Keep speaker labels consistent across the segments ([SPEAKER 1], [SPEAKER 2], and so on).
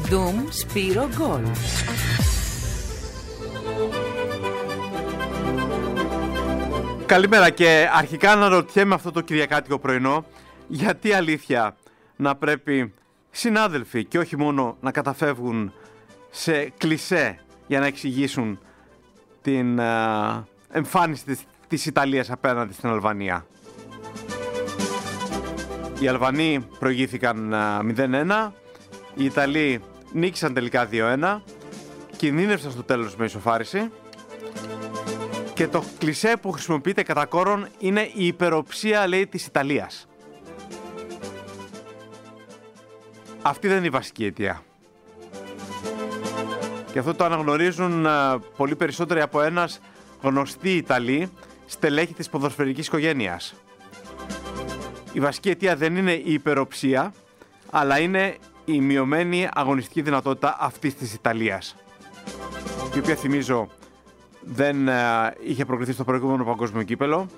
[SPEAKER 1] Ντουμ Σπύρο Γκολ.
[SPEAKER 2] Καλημέρα, και αρχικά αναρωτιέμαι αυτό το κυριακάτικο πρωινό, γιατί αλήθεια να πρέπει συνάδελφοι και όχι μόνο να καταφεύγουν σε κλισέ για να εξηγήσουν την εμφάνιση της Ιταλίας απέναντι στην Αλβανία. Οι Αλβανοί προηγήθηκαν 0-1, οι Ιταλοί νίκησαν τελικά 2-1, κινδύνευσαν στο τέλος με ισοφάριση και το κλισέ που χρησιμοποιείται κατά κόρον είναι η υπεροψία, λέει, της Ιταλίας. Αυτή δεν είναι η βασική αιτία. Και αυτό το αναγνωρίζουν πολύ περισσότεροι από ένας γνωστοί Ιταλοί στελέχη της ποδοσφαιρικής οικογένειας. Η βασική αιτία δεν είναι η υπεροψία, αλλά είναι η μειωμένη αγωνιστική δυνατότητα αυτής της Ιταλίας, η οποία, θυμίζω, δεν είχε προκριθεί στο προηγούμενο παγκόσμιο κύπελο.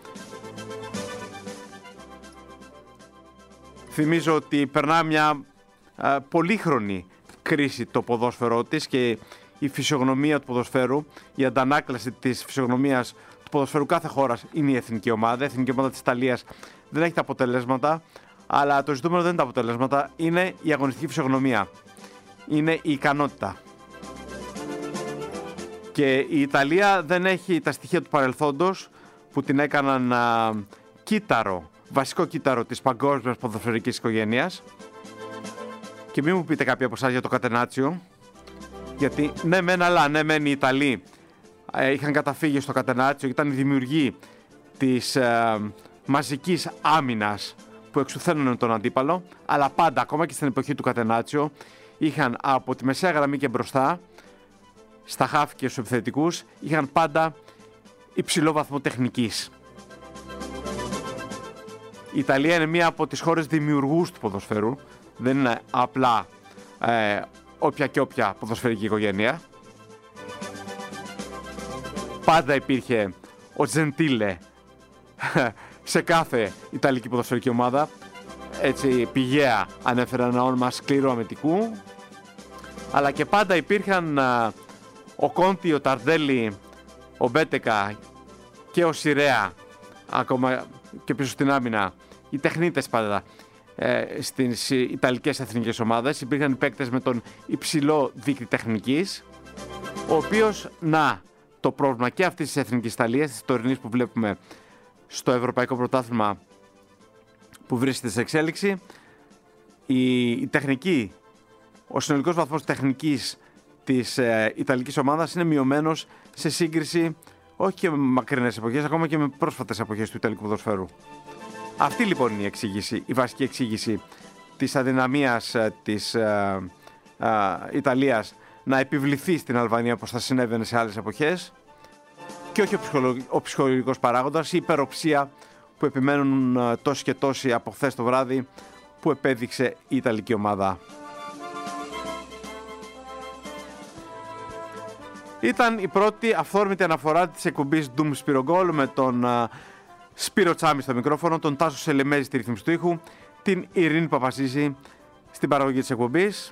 [SPEAKER 2] Θυμίζω ότι περνά μια πολύχρονη κρίση το ποδόσφαιρό της και η φυσιογνωμία του ποδοσφαίρου, η αντανάκλαση της φυσιογνωμίας του ποδοσφαίρου κάθε χώρας είναι η εθνική ομάδα. Η εθνική ομάδα της Ιταλίας δεν έχει τα αποτελέσματα, αλλά το ζητούμενο δεν είναι τα αποτελέσματα, είναι η αγωνιστική φυσιογνωμία, είναι η ικανότητα. Και η Ιταλία δεν έχει τα στοιχεία του παρελθόντος που την έκαναν κύτταρο, βασικό κύτταρο της παγκόσμιας ποδοσφαιρικής οικογένειας. Και μην μου πείτε κάποιοι από εσάς για το Κατενάτσιο, γιατί ναι μεν, αλλά ναι μεν οι Ιταλοί είχαν καταφύγει στο Κατενάτσιο, ήταν οι δημιουργοί της μαζικής άμυνας που εξουθένωνε τον αντίπαλο, αλλά πάντα, ακόμα και στην εποχή του Κατενάτσιο, είχαν από τη μεσαία γραμμή και μπροστά, στα χάφ και στους επιθετικούς, είχαν πάντα υψηλό βαθμό τεχνικής. Η Ιταλία είναι μία από τις χώρες δημιουργούς του ποδοσφαίρου, δεν είναι απλά όποια και όποια ποδοσφαιρική οικογένεια. Πάντα υπήρχε ο Τζεντίλε σε κάθε Ιταλική ποδοσφαιρική ομάδα. Έτσι πηγαία ανέφερα ένα όνομα σκληρού αμυντικού, αλλά και πάντα υπήρχαν ο Κόντι, ο Ταρντέλι, ο Μπέτεκα και ο Σιρέα, ακόμα και πίσω στην άμυνα, οι τεχνίτες πάντα στις Ιταλικές εθνικές ομάδες. Υπήρχαν παίκτες με τον υψηλό δείκτη τεχνικής, ο οποίος, το πρόβλημα και αυτής της εθνικής Ιταλίας, της τωρινής που βλέπουμε στο Ευρωπαϊκό Πρωτάθλημα που βρίσκεται σε εξέλιξη, η τεχνική, ο συνολικός βαθμός τεχνικής της Ιταλικής ομάδας είναι μειωμένος σε σύγκριση όχι και με μακρινές εποχές, ακόμα και με πρόσφατες εποχές του Ιταλικού ποδοσφαίρου. Αυτή λοιπόν είναι η εξήγηση, η βασική εξήγηση της αδυναμίας της Ιταλίας να επιβληθεί στην Αλβανία όπως θα συνέβαινε σε άλλες εποχές, και όχι ο ψυχολογικός παράγοντας, η υπεροψία που επιμένουν τόσοι και τόσοι από χθες το βράδυ που επέδειξε η Ιταλική ομάδα. Ήταν η πρώτη αυθόρμητη αναφορά της εκπομπής Ντουμ Σπύρο Γκολ με τον Σπύρο Τσάμι στο μικρόφωνο, τον Τάσο Σελεμέζη στη ρύθμιση του ήχου, την Ειρήνη Παπαζίζη στην παραγωγή της εκπομπής.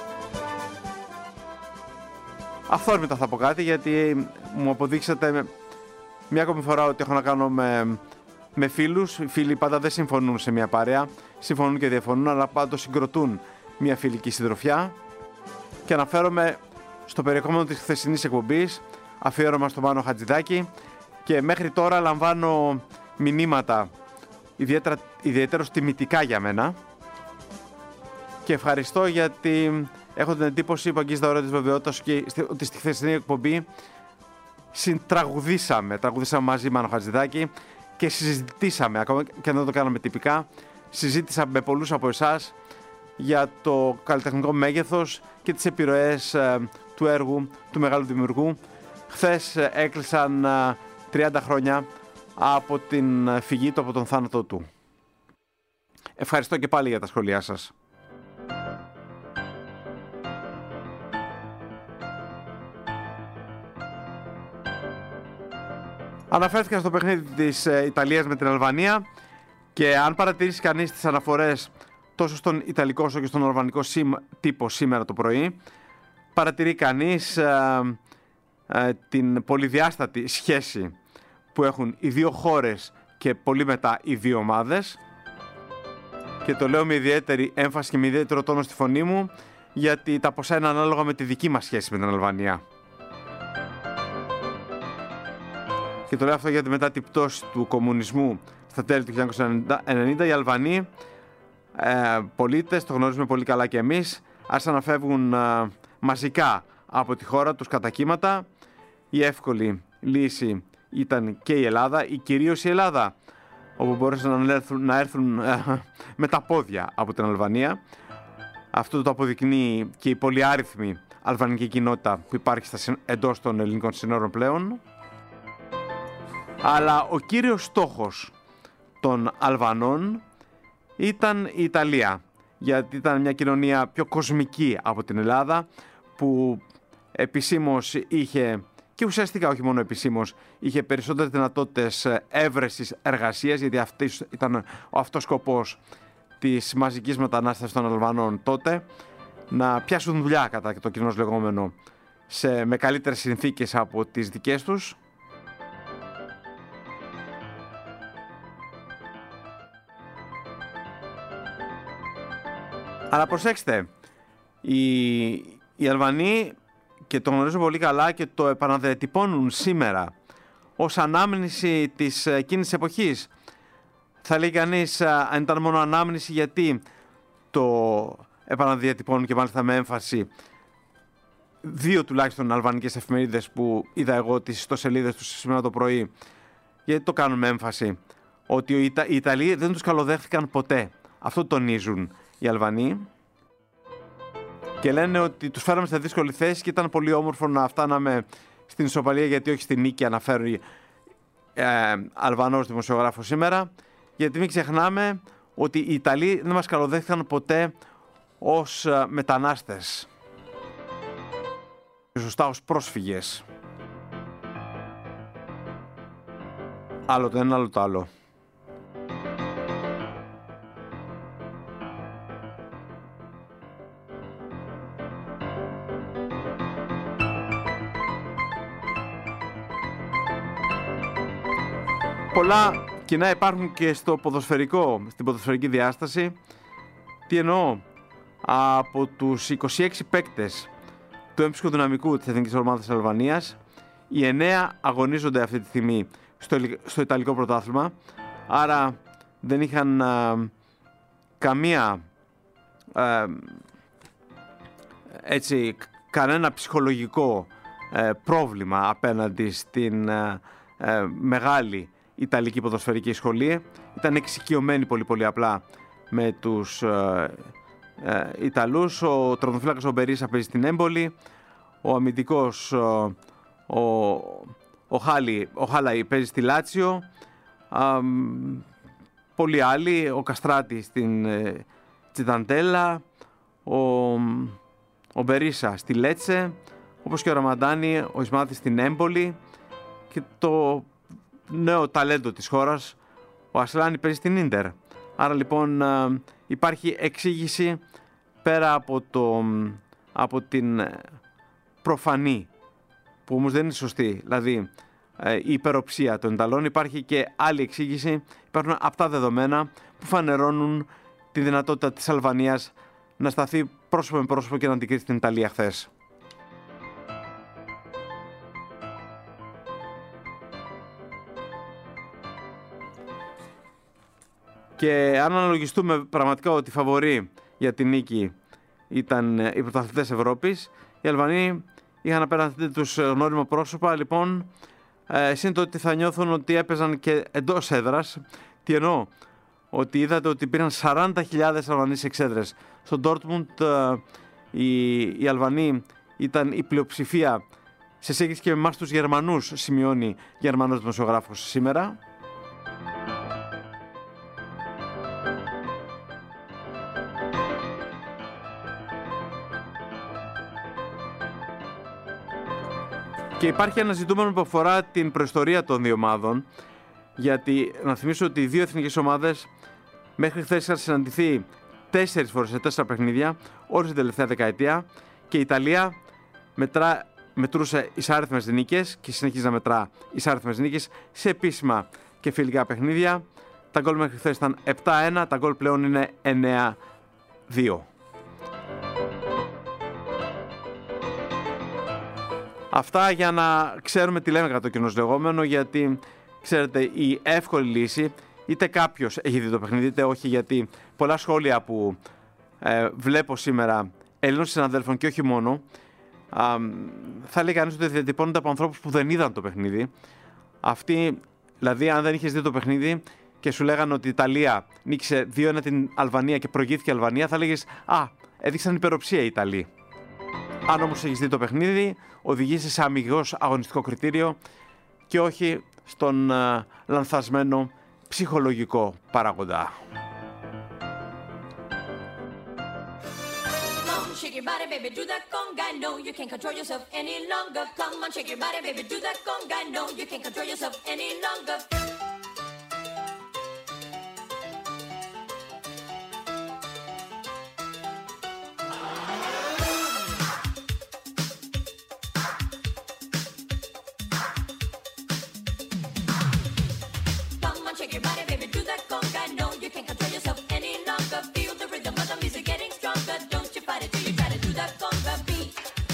[SPEAKER 2] Αυθόρμητα θα πω κάτι, γιατί μου αποδείξατε μια ακόμη φορά ότι έχω να κάνω με φίλους. Οι φίλοι πάντα δεν συμφωνούν σε μια παρέα, συμφωνούν και διαφωνούν, αλλά πάντως συγκροτούν μια φιλική συντροφιά. Και αναφέρομαι στο περιεχόμενο της χθεσινής εκπομπής, αφιέρωμα στο Μάνο Χατζηδάκη, και μέχρι τώρα λαμβάνω μηνύματα ιδιαίτερα τιμητικά για μένα, και ευχαριστώ γιατί έχω την εντύπωση που αγγίζει τα όρια της βεβαιότητας ότι στη χθεσινή εκπομπή τραγουδήσαμε μαζί Μάνο Χατζηδάκη και συζητήσαμε, ακόμα και αν δεν το κάναμε τυπικά, συζήτησα με πολλούς από εσάς για το καλλιτεχνικό μέγεθος και τις επιρροές του έργου του μεγάλου δημιουργού. Χθες έκλεισαν 30 χρόνια από την φυγή του, από τον θάνατό του. Ευχαριστώ και πάλι για τα σχόλιά σας. Αναφέρθηκα στο παιχνίδι της Ιταλίας με την Αλβανία, και αν παρατηρήσει κανείς τις αναφορές τόσο στον Ιταλικό όσο και στον Αλβανικό τύπο σήμερα το πρωί, παρατηρεί κανείς την πολυδιάστατη σχέση που έχουν οι δύο χώρες και πολύ μετά οι δύο ομάδες. Και το λέω με ιδιαίτερη έμφαση και με ιδιαίτερο τόνο στη φωνή μου, γιατί τα ποσά είναι ανάλογα με τη δική μας σχέση με την Αλβανία. Και το λέω αυτό γιατί μετά την πτώση του κομμουνισμού στα τέλη του 1990, οι Αλβανοί πολίτες, το γνωρίζουμε πολύ καλά και εμείς, άρχισαν να φεύγουν μαζικά από τη χώρα τους κατά κύματα. Η εύκολη λύση ήταν και η Ελλάδα, ή κυρίως η Ελλάδα, όπου μπορούσαν να έρθουν με τα πόδια από την Αλβανία. Αυτό το αποδεικνύει και η πολυάριθμη αλβανική κοινότητα που υπάρχει εντός των ελληνικών συνόρων πλέον. Αλλά ο κύριος στόχος των Αλβανών ήταν η Ιταλία, γιατί ήταν μια κοινωνία πιο κοσμική από την Ελλάδα, που επισήμως είχε, και ουσιαστικά όχι μόνο επισήμως, είχε περισσότερες δυνατότητες έβρεσης εργασίας, γιατί αυτός ήταν ο αυτός σκοπός της μαζικής μετανάστευσης των Αλβανών τότε, να πιάσουν δουλειά κατά το κοινώς λεγόμενο με καλύτερες συνθήκες από τις δικές τους. Αλλά προσέξτε, οι Αλβανοί, και το γνωρίζω πολύ καλά και το επαναδιατυπώνουν σήμερα ως ανάμνηση της εκείνης εποχής. Θα λέει κανείς, αν ήταν μόνο ανάμνηση, γιατί το επαναδιατυπώνουν, και μάλιστα με έμφαση, δύο τουλάχιστον αλβανικές εφημερίδες που είδα εγώ τις ιστοσελίδες τους σήμερα το πρωί. Γιατί το κάνουν με έμφαση? Ότι οι Ιταλοί δεν τους καλοδέχθηκαν ποτέ. Αυτό τονίζουν οι Αλβανοί. Και λένε ότι τους φέραμε σε δύσκολη θέση και ήταν πολύ όμορφο να φτάναμε στην ισοπαλία, γιατί όχι στην νίκη, αναφέρει Αλβανός δημοσιογράφος σήμερα. Γιατί μην ξεχνάμε ότι οι Ιταλοί δεν μας καλοδέχθηκαν ποτέ ως μετανάστες, σωστά ως πρόσφυγες. Άλλο το ένα, άλλο το άλλο. Πολλά κοινά υπάρχουν και στην ποδοσφαιρική διάσταση. Τι εννοώ? Από τους 26 παίκτες του έμψυχου δυναμικού της Εθνικής Ομάδας της Αλβανίας, οι 9 αγωνίζονται αυτή τη στιγμή στο Ιταλικό πρωτάθλημα, άρα δεν είχαν κανένα ψυχολογικό πρόβλημα απέναντι στην μεγάλη Ιταλική ποδοσφαιρική σχολή. Ήταν εξοικειωμένοι πολύ απλά με τους Ιταλούς. Ο τερματοφύλακας ο Μπερίσα παίζει στην Έμπολη, ο αμυντικός ο Χάλαϊ παίζει στη Λάτσιο, πολλοί άλλοι, ο Καστράτη στην Τσιταντέλα, ο Μπερίσα στη Λέτσε, όπως και ο Ραμαντάνη, ο Ισμάθης στην Έμπολη, και το νέο ταλέντο της χώρας, ο Ασλάνη, παίζει στην Ίντερ. Άρα λοιπόν υπάρχει εξήγηση πέρα από την προφανή, που όμως δεν είναι σωστή, δηλαδή η υπεροψία των Ιταλών. Υπάρχει και άλλη εξήγηση, υπάρχουν απτά δεδομένα που φανερώνουν τη δυνατότητα της Αλβανίας να σταθεί πρόσωπο με πρόσωπο και να αντικρίσει την Ιταλία χθες. Και αν αναλογιστούμε πραγματικά ότι φαβορί για την νίκη ήταν οι πρωταθλητές Ευρώπης, οι Αλβανοί είχαν απέναντι τους γνώριμα πρόσωπα. Λοιπόν, σύν το ότι θα νιώθουν ότι έπαιζαν και εντός έδρας. Τι εννοώ? Ότι είδατε ότι υπήρχαν 40.000 Αλβανοί σε εξέδρες. Στο Ντόρτμουντ οι Αλβανοί ήταν η πλειοψηφία σε σύγκριση και με εμάς τους Γερμανούς, σημειώνει Γερμανός δημοσιογράφος σήμερα. Και υπάρχει ένα ζητούμενο που αφορά την προϊστορία των δύο ομάδων, γιατί να θυμίσω ότι οι δύο εθνικές ομάδες μέχρι χθες είχαν συναντηθεί 4 φορές σε 4 παιχνίδια όλη την τελευταία δεκαετία και η Ιταλία μετρούσε ισάριθμες νίκες και συνεχίζει να μετρά ισάριθμες νίκες σε επίσημα και φιλικά παιχνίδια. Τα γκολ μέχρι χθες ήταν 7-1, τα γκολ πλέον είναι 9-2. Αυτά για να ξέρουμε τι λέμε κατά το κοινώς λεγόμενο, γιατί ξέρετε η εύκολη λύση, είτε κάποιος έχει δει το παιχνίδι είτε όχι, γιατί πολλά σχόλια που βλέπω σήμερα Ελλήνων συναδέλφων και όχι μόνο, θα λέει κανείς ότι διατυπώνονται από ανθρώπους που δεν είδαν το παιχνίδι. Αυτοί, δηλαδή, αν δεν είχες δει το παιχνίδι και σου λέγανε ότι η Ιταλία νίκησε 2-1 την Αλβανία και προηγήθηκε η Αλβανία, θα λέγες έδειξαν υπεροψία οι Ιταλοί. Αν όμως έχεις δει το παιχνίδι, οδηγείσαι σε αμυγός αγωνιστικό κριτήριο και όχι στον λανθασμένο ψυχολογικό παράγοντα.
[SPEAKER 1] Shake your body, baby, do that conga. No, you can't control yourself any longer. Come on, shake your body, baby, do that conga. No, you can't control yourself any longer. Come on, shake your body, baby, do that conga. No, you can't control yourself any longer. Feel the rhythm of the music getting stronger. Don't you fight it till you try to do that conga beat.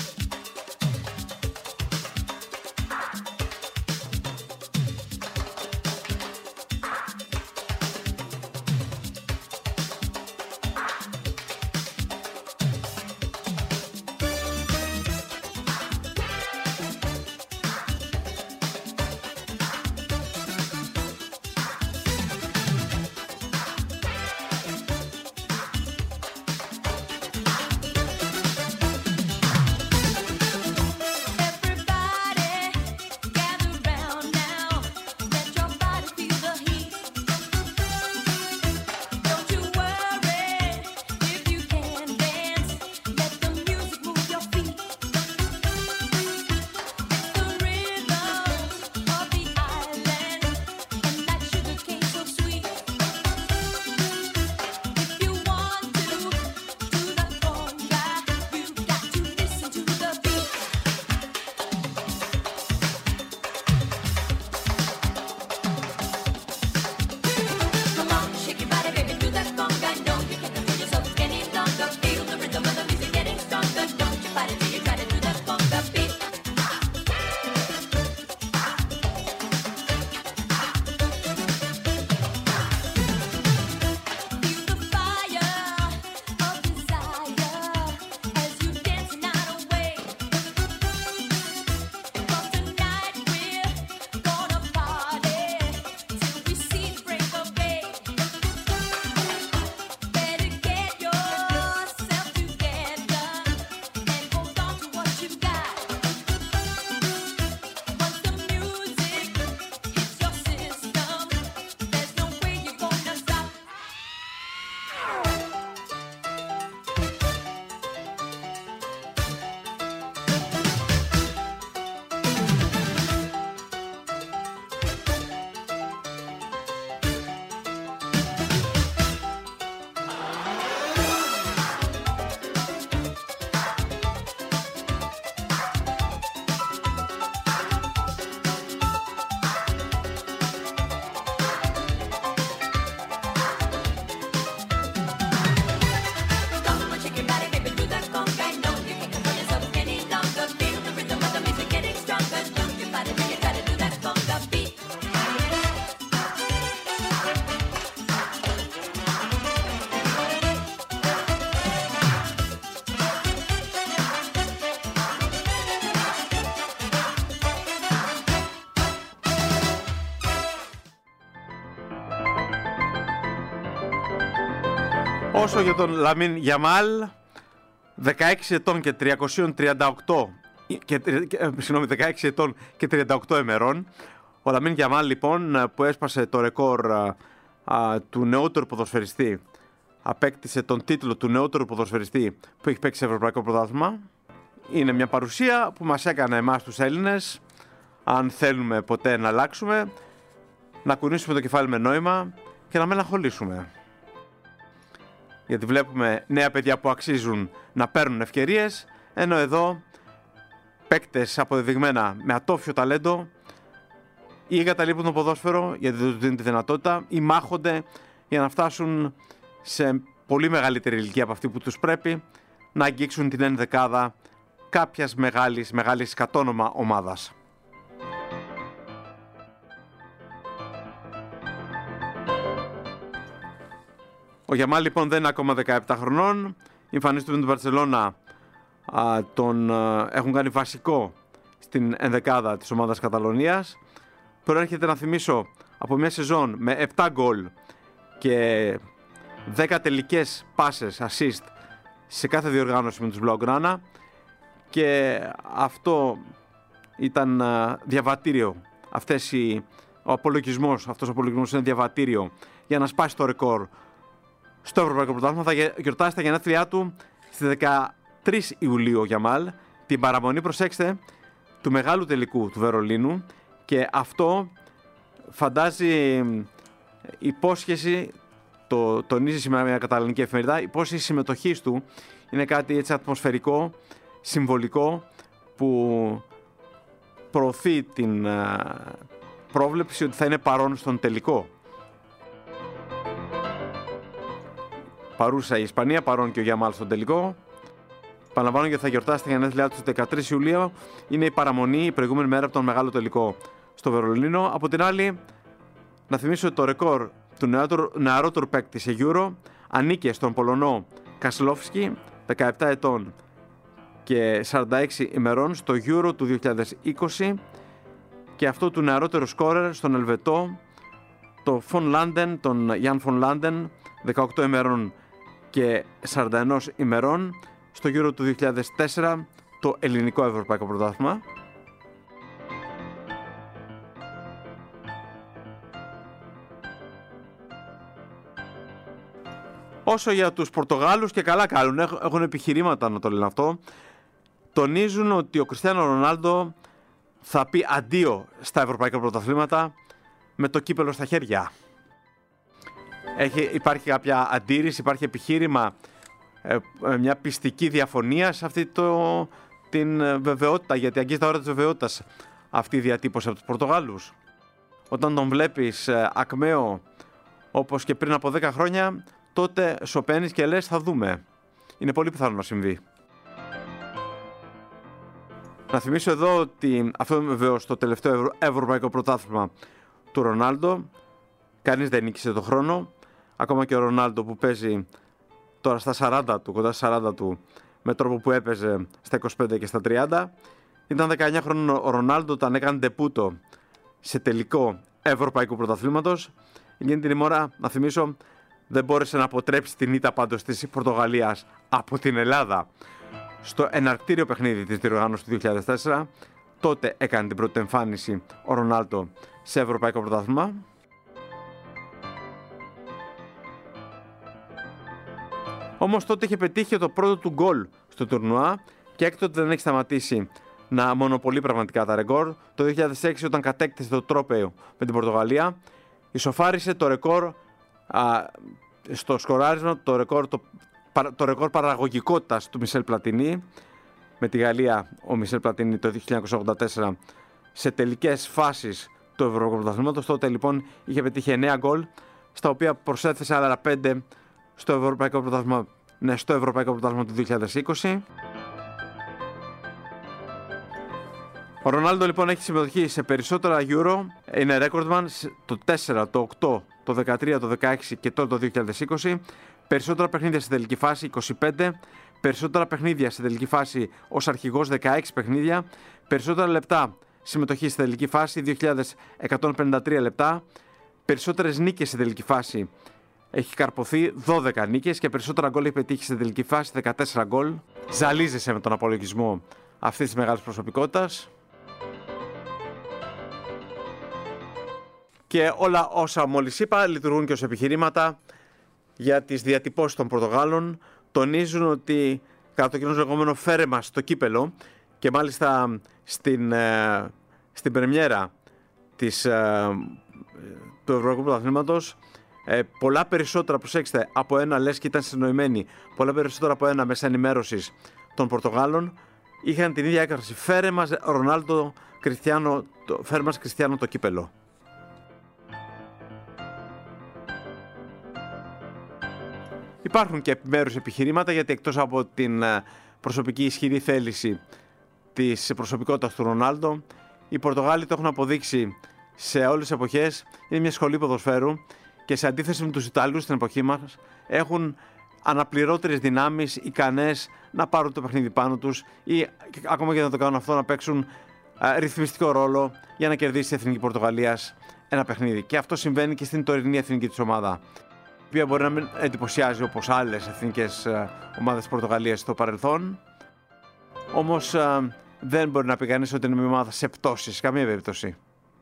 [SPEAKER 2] Όσο για τον Λαμίν Γιαμάλ, 16 ετών και 16 ετών και 38 ημερών. Ο Λαμίν Γιαμάλ, λοιπόν, που έσπασε το ρεκόρ του νεότερου ποδοσφαιριστή, απέκτησε τον τίτλο του νεότερου ποδοσφαιριστή που έχει παίξει σε Ευρωπαϊκό Πρωτάθλημα. Είναι μια παρουσία που μας έκανε εμάς τους Έλληνες, αν θέλουμε ποτέ να αλλάξουμε, να κουνήσουμε το κεφάλι με νόημα και να μελαγχολήσουμε. γιατί βλέπουμε νέα παιδιά που αξίζουν να παίρνουν ευκαιρίες, ενώ εδώ παίκτες αποδεδειγμένα με ατόφιο ταλέντο ή εγκαταλείπουν το ποδόσφαιρο γιατί δεν τους δίνει τη δυνατότητα ή μάχονται για να φτάσουν σε πολύ μεγαλύτερη ηλικία από αυτή που τους πρέπει να αγγίξουν την ενδεκάδα κάποιας μεγάλης κατόνομα ομάδας. Ο Γιαμάλ λοιπόν δεν είναι ακόμα 17 χρονών. Οι εμφανίσεις του με την Μπαρτσελώνα τον έχουν κάνει βασικό στην ενδεκάδα της ομάδας Καταλωνίας. Προέρχεται, να θυμίσω, από μια σεζόν με 7 γκολ και 10 τελικές πάσες assist σε κάθε διοργάνωση με τους Blaugrana, και αυτό ήταν διαβατήριο. Αυτός ο απολογισμός είναι διαβατήριο για να σπάσει το ρεκόρ στο Ευρωπαϊκό Πρωτάθλημα. Θα γιορτάσει τα γενέθλιά του στις 13 Ιουλίου ο Γιαμάλ, την παραμονή, προσέξτε, του μεγάλου τελικού του Βερολίνου, και αυτό φαντάζει υπόσχεση, το τονίζει σήμερα μια καταλανική εφημερίδα, υπόσχεση συμμετοχής του. Είναι κάτι έτσι ατμοσφαιρικό, συμβολικό, που προωθεί την πρόβλεψη ότι θα είναι παρόν στον τελικό. Παρούσα η Ισπανία, παρόν και ο Γιαμάλ στον τελικό. Παραλαμβάνω και θα γιορτάσει τα γενέθλιά του 13 Ιουλίου. Είναι η παραμονή, η προηγούμενη μέρα από τον μεγάλο τελικό στο Βερολίνο. Από την άλλη, να θυμίσω ότι το ρεκόρ του νεαρότερου παίκτη σε Euro ανήκε στον Πολωνό Κασλόφσκι, 17 ετών και 46 ημερών, στο Euro του 2020, και αυτό του νεαρότερου σκόρερ στον Ελβετό, τον Γιάν Φον Λάντεν, 18 ημερών και 41 ημερών, στο Euro του 2004, το ελληνικό ευρωπαϊκό πρωτάθλημα. Όσο για τους Πορτογάλους, και καλά κάνουν, έχουν επιχειρήματα να το λένε αυτό, τονίζουν ότι ο Κριστιάνο Ρονάλντο θα πει αντίο στα ευρωπαϊκά πρωταθλήματα με το κύπελο στα χέρια. Υπάρχει κάποια αντίρρηση, υπάρχει επιχείρημα, μια πιστική διαφωνία σε αυτή την βεβαιότητα, γιατί αγγίζει τα όρια της βεβαιότητας αυτή η διατύπωση από τους Πορτογάλους. Όταν τον βλέπεις ακμαίο όπως και πριν από 10 χρόνια, τότε σωπαίνεις και λες θα δούμε. Είναι πολύ πιθανό να συμβεί. Να θυμίσω εδώ ότι αυτό είναι βεβαίως το τελευταίο ευρωπαϊκό πρωτάθλημα του Ρονάλντο. Κανείς δεν νίκησε το χρόνο. Ακόμα και ο Ρονάλντο που παίζει τώρα στα 40 του, κοντά στα 40 του, με τρόπο που έπαιζε στα 25 και στα 30. Ήταν 19 χρόνων ο Ρονάλντο όταν έκανε ντεπούτο σε τελικό ευρωπαϊκού πρωταθλήματος. Εκείνη την ημέρα, να θυμίσω, δεν μπόρεσε να αποτρέψει την ήττα πάντως της Πορτογαλίας από την Ελλάδα στο εναρκτήριο παιχνίδι της διοργάνωσης του 2004. Τότε έκανε την πρώτη εμφάνιση ο Ρονάλντο σε ευρωπαϊκό πρωτάθλημα. Όμως τότε είχε πετύχει το πρώτο του γκολ στο τουρνουά και έκτοτε δεν έχει σταματήσει να μονοπολεί πραγματικά τα ρεκόρ. Το 2006, όταν κατέκτησε το τρόπαιο με την Πορτογαλία, ισοφάρισε το ρεκόρ στο σκοράρισμα, το ρεκόρ παραγωγικότητας του Μισελ Πλατινί. Με τη Γαλλία ο Μισελ Πλατινί το 1984 σε τελικές φάσεις του Ευρωπαϊκού Πρωταθλήματος. Τότε λοιπόν είχε πετύχει 9 γκολ, στα οποία προσέθεσε άλλα 5 στο Ευρωπαϊκό Πρωτάθλημα του 2020. Ο Ρονάλντο λοιπόν έχει συμμετοχή σε περισσότερα Euro, είναι recordman το 4, το 8, το 13, το 16 και τώρα το 2020. Περισσότερα παιχνίδια σε τελική φάση, 25. Περισσότερα παιχνίδια σε τελική φάση ως αρχηγός, 16 παιχνίδια. Περισσότερα λεπτά συμμετοχή σε τελική φάση, 2.153 λεπτά. Περισσότερες νίκες σε τελική φάση, έχει καρποθεί 12 νίκες, και περισσότερα γκολ έχει πετύχει σε τελική φάση, 14 γκολ. Ζαλίζεσαι με τον απολογισμό αυτής της μεγάλης προσωπικότητας. Και όλα όσα μόλις είπα λειτουργούν και ως επιχειρήματα για τις διατυπώσεις των Πορτογάλων. Τονίζουν ότι κατά το κοινό λεγόμενο φέρε μας το κύπελο, και μάλιστα στην πρεμιέρα του Ευρωπαϊκού Πρωταθλήματος πολλά περισσότερα, προσέξτε, από ένα, λες και ήταν συνοημένοι, πολλά περισσότερα από ένα μέσα ενημέρωσης των Πορτογάλων είχαν την ίδια έκφραση: φέρε μας Ρονάλντο Κριστιάνο, φέρε μας Κριστιάνο το κύπελο. Υπάρχουν και επιμέρους επιχειρήματα, γιατί εκτός από την προσωπική ισχυρή θέληση της προσωπικότητας του Ρονάλντο, οι Πορτογάλοι το έχουν αποδείξει σε όλες τις εποχές. Είναι μια σχολή ποδοσφαίρου και σε αντίθεση με τους Ιταλούς στην εποχή μας, έχουν αναπληρότερες δυνάμεις, ικανές να πάρουν το παιχνίδι πάνω τους ή ακόμα και να το κάνουν αυτό, να παίξουν ρυθμιστικό ρόλο για να κερδίσει η Εθνική Πορτογαλίας ένα παιχνίδι. Και αυτό συμβαίνει και στην τωρινή εθνική της ομάδα, η οποία μπορεί να μην εντυπωσιάζει όπως άλλες εθνικές ομάδες της Πορτογαλίας στο παρελθόν, όμως δεν μπορεί να πει κανείς ότι είναι μια ομάδα σε πτώση, σε καμία περίπτωση.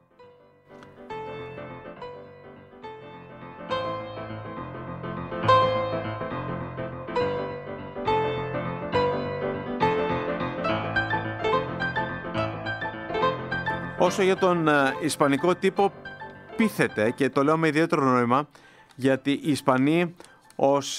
[SPEAKER 2] Όσο για τον ισπανικό τύπο, πείθεται, και το λέω με ιδιαίτερο νόημα, γιατί οι Ισπανοί ως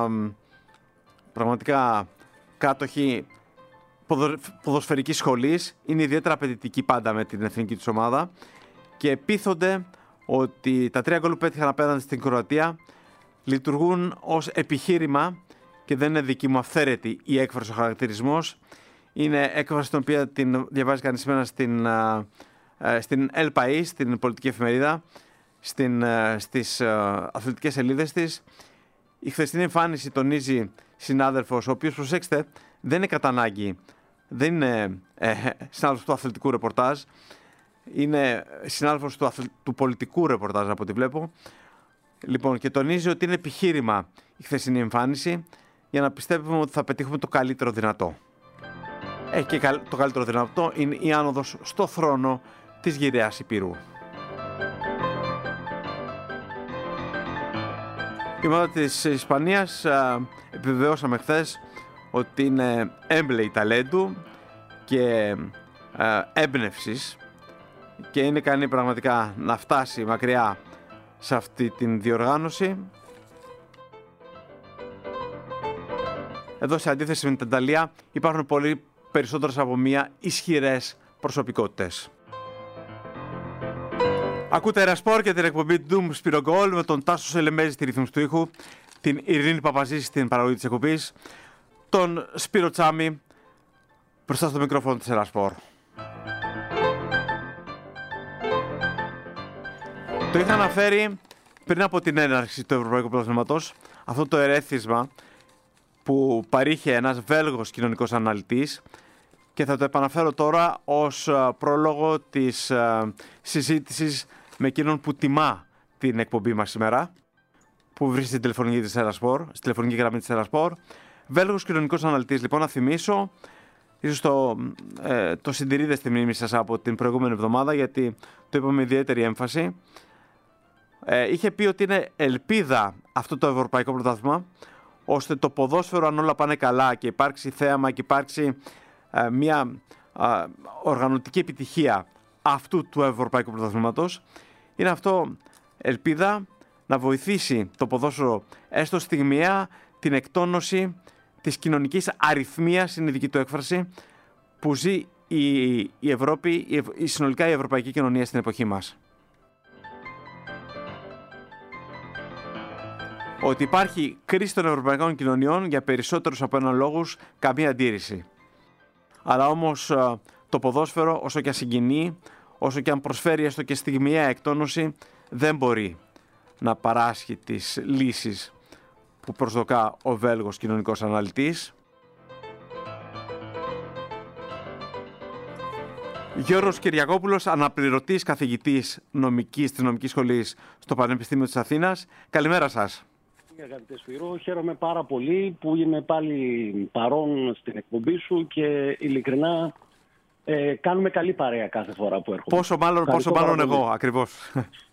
[SPEAKER 2] πραγματικά κάτοχοι ποδοσφαιρικής σχολής είναι ιδιαίτερα απαιτητικοί πάντα με την εθνική τους ομάδα και πείθονται ότι τα 3 γκολ που πέτυχαν απέναντι στην Κροατία λειτουργούν ως επιχείρημα, και δεν είναι δική μου αυθαίρετη η έκφραση, ο χαρακτηρισμός. Είναι έκφραση την οποία την διαβάζει κανείς σήμερα στην El País, στην πολιτική εφημερίδα, στις αθλητικές σελίδες της. Η χθεσινή εμφάνιση, τονίζει συνάδελφος, ο οποίος, προσέξτε, δεν είναι κατά ανάγκη, δεν είναι συνάδελφος του αθλητικού ρεπορτάζ, είναι συνάδελφος του πολιτικού ρεπορτάζ από ό,τι βλέπω. Λοιπόν, και τονίζει ότι είναι επιχείρημα η χθεσινή εμφάνιση για να πιστεύουμε ότι θα πετύχουμε το καλύτερο δυνατό. Και το καλύτερο δυνατό είναι η άνοδος στο θρόνο της γυραιάς Υπήρου. Η ομάδα της Ισπανίας επιβεβαιώσαμε χθες ότι είναι έμπλεη ταλέντου και έμπνευσης και είναι ικανή πραγματικά να φτάσει μακριά σε αυτή την διοργάνωση. Εδώ, σε αντίθεση με την Ιταλία, υπάρχουν πολύ περισσότερες από μία ισχυρές προσωπικότητες. Ακούτε Ερασπορ και την εκπομπή Doom Σπυρογκόλ με τον Τάσο Σελεμέζη στη ρύθμιση του ήχου, την Ειρήνη Παπαζή στην παραγωγή της εκπομπής, τον Σπύρο Τσάμι μπροστά στο μικρόφωνο της Ερασπορ. Το είχα αναφέρει πριν από την έναρξη του Ευρωπαϊκού Πρωταθλήματος, αυτό το ερέθισμα που παρήχε ένας Βέλγος κοινωνικός αναλυτής, και θα το επαναφέρω τώρα ως πρόλογο της συζήτησης με εκείνον που τιμά την εκπομπή μας σήμερα, που βρίσκεται στην τηλεφωνική της Ερασπορ, στη τηλεφωνική γραμμή της Ερασπορ. Βέλγος κοινωνικός αναλυτής, λοιπόν, να θυμίσω, ίσως το συντηρείτε στη μνήμη σας από την προηγούμενη εβδομάδα, γιατί το είπαμε με ιδιαίτερη έμφαση. Είχε πει ότι είναι ελπίδα αυτό το Ευρωπαϊκό Πρωτάθλημα, ώστε το ποδόσφαιρο, αν όλα πάνε καλά και υπάρξει θέαμα και υπάρξει μια οργανωτική επιτυχία αυτού του Ευρωπαϊκού Πρωταθλήματος, είναι αυτό ελπίδα να βοηθήσει το ποδόσφαιρο έστω στιγμιαία την εκτόνωση της κοινωνικής αριθμίας, είναι η δική του έκφραση, που ζει η Ευρώπη, συνολικά η ευρωπαϊκή κοινωνία στην εποχή μας. Ότι υπάρχει κρίση των ευρωπαϊκών κοινωνιών για περισσότερους από έναν λόγους, καμία αντίρρηση. Αλλά όμως το ποδόσφαιρο, όσο και αν συγκινεί, όσο και αν προσφέρει έστω και στιγμιαία εκτόνωση, δεν μπορεί να παράσχει τις λύσεις που προσδοκά ο Βέλγος κοινωνικός αναλυτής. Γιώργος Κυριακόπουλος, αναπληρωτής καθηγητής της νομικής σχολής στο Πανεπιστήμιο της Αθήνας. Καλημέρα σας.
[SPEAKER 3] Αγαπητέ Σπύρο, χαίρομαι πάρα πολύ που είμαι πάλι παρόν στην εκπομπή σου και ειλικρινά κάνουμε καλή παρέα κάθε φορά που έρχομαι.
[SPEAKER 2] Πόσο μάλλον εγώ, ακριβώς.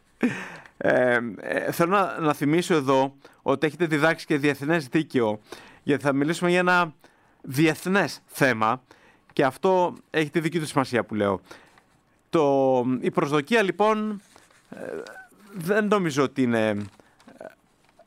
[SPEAKER 2] Θέλω να θυμίσω εδώ ότι έχετε διδάξει και διεθνές δίκαιο, γιατί θα μιλήσουμε για ένα διεθνές θέμα και αυτό έχει τη δική του σημασία που λέω. Η προσδοκία, λοιπόν, δεν νομίζω ότι είναι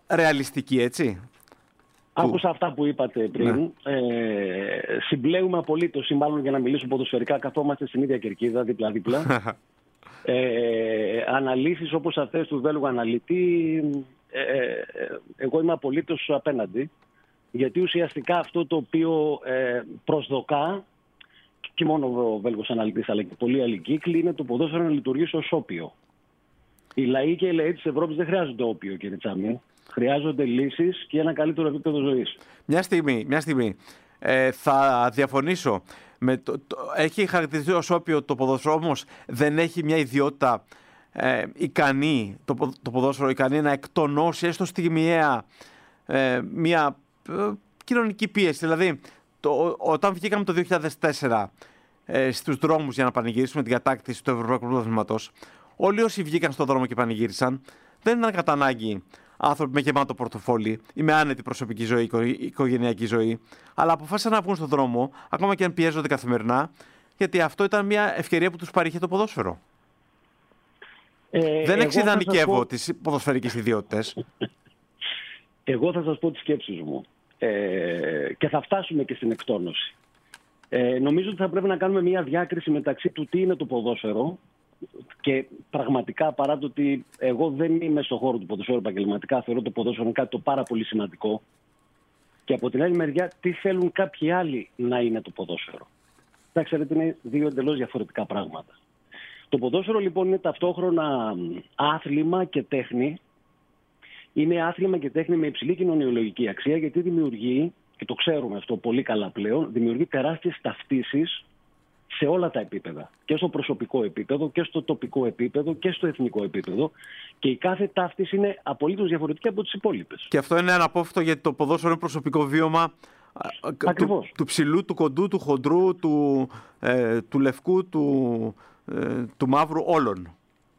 [SPEAKER 2] ρεαλιστική, έτσι.
[SPEAKER 3] Άκουσα αυτά που είπατε πριν.
[SPEAKER 2] Ναι.
[SPEAKER 3] Συμπλέουμε απολύτως, ή μάλλον για να μιλήσω ποδοσφαιρικά, καθόμαστε στην ίδια κερκίδα, δίπλα-δίπλα. Αναλύσεις όπως αυτές του Βέλγου αναλυτή, εγώ είμαι απολύτως απέναντι. Γιατί ουσιαστικά αυτό το οποίο προσδοκά, και μόνο ο Βέλγος αναλυτής αλλά και πολλοί άλλοι κύκλοι, είναι το ποδόσφαιρο να λειτουργήσει ως όπιο. Οι λαοί και οι λαοί της Ευρώπης δεν χρειάζονται όπιο, κύριε Τσάμι. Χρειάζονται λύσεις και ένα καλύτερο επίπεδο ζωής.
[SPEAKER 2] Μια στιγμή. Θα διαφωνήσω. Έχει χαρακτηριστεί ως όπιο το ποδόσφαιρο, όμως δεν έχει μια ιδιότητα ικανή, το ποδόσφαιρο ικανή να εκτονώσει έστω στιγμιαία μια κοινωνική πίεση. Δηλαδή, όταν βγήκαμε το 2004 στους δρόμους για να πανηγυρίσουμε την κατάκτηση του Ευρωπαϊκού Πρωταθλήματος, όλοι όσοι βγήκαν στον δρόμο και πανηγύρισαν δεν ήταν κατά ανάγκη άνθρωποι με γεμάτο πορτοφόλι ή με άνετη προσωπική ζωή, οικογενειακή ζωή, αλλά αποφάσισαν να βγουν στον δρόμο, ακόμα και αν πιέζονται καθημερινά, γιατί αυτό ήταν μια ευκαιρία που τους παρήχε το ποδόσφαιρο. Δεν εξειδανικεύω τις ποδοσφαιρικές ιδιότητες.
[SPEAKER 3] Εγώ θα σας πω τις σκέψεις μου και θα φτάσουμε και στην εκτόνωση. Νομίζω ότι θα πρέπει να κάνουμε μια διάκριση μεταξύ του τι είναι το ποδόσφαιρο και πραγματικά, παρά το ότι εγώ δεν είμαι στον χώρο του ποδοσφαίρου επαγγελματικά, θεωρώ το ποδόσφαιρο κάτι το πάρα πολύ σημαντικό, και από την άλλη μεριά τι θέλουν κάποιοι άλλοι να είναι το ποδόσφαιρο. Θα ξέρετε, είναι δύο εντελώς διαφορετικά πράγματα. Το ποδόσφαιρο λοιπόν είναι ταυτόχρονα άθλημα και τέχνη. Είναι άθλημα και τέχνη με υψηλή κοινωνιολογική αξία, γιατί δημιουργεί, και το ξέρουμε αυτό πολύ καλά πλέον, δημιουργεί τεράστιες ταυτίσεις σε όλα τα επίπεδα. Και στο προσωπικό επίπεδο, και στο τοπικό επίπεδο, και στο εθνικό επίπεδο. Και η κάθε ταύτιση είναι απολύτως διαφορετική από τις υπόλοιπες.
[SPEAKER 2] Και αυτό είναι αναπόφευκτο, γιατί το ποδόσφαιρο είναι προσωπικό βίωμα του ψηλού, του κοντού, του χοντρού, του λευκού, του μαύρου, όλων.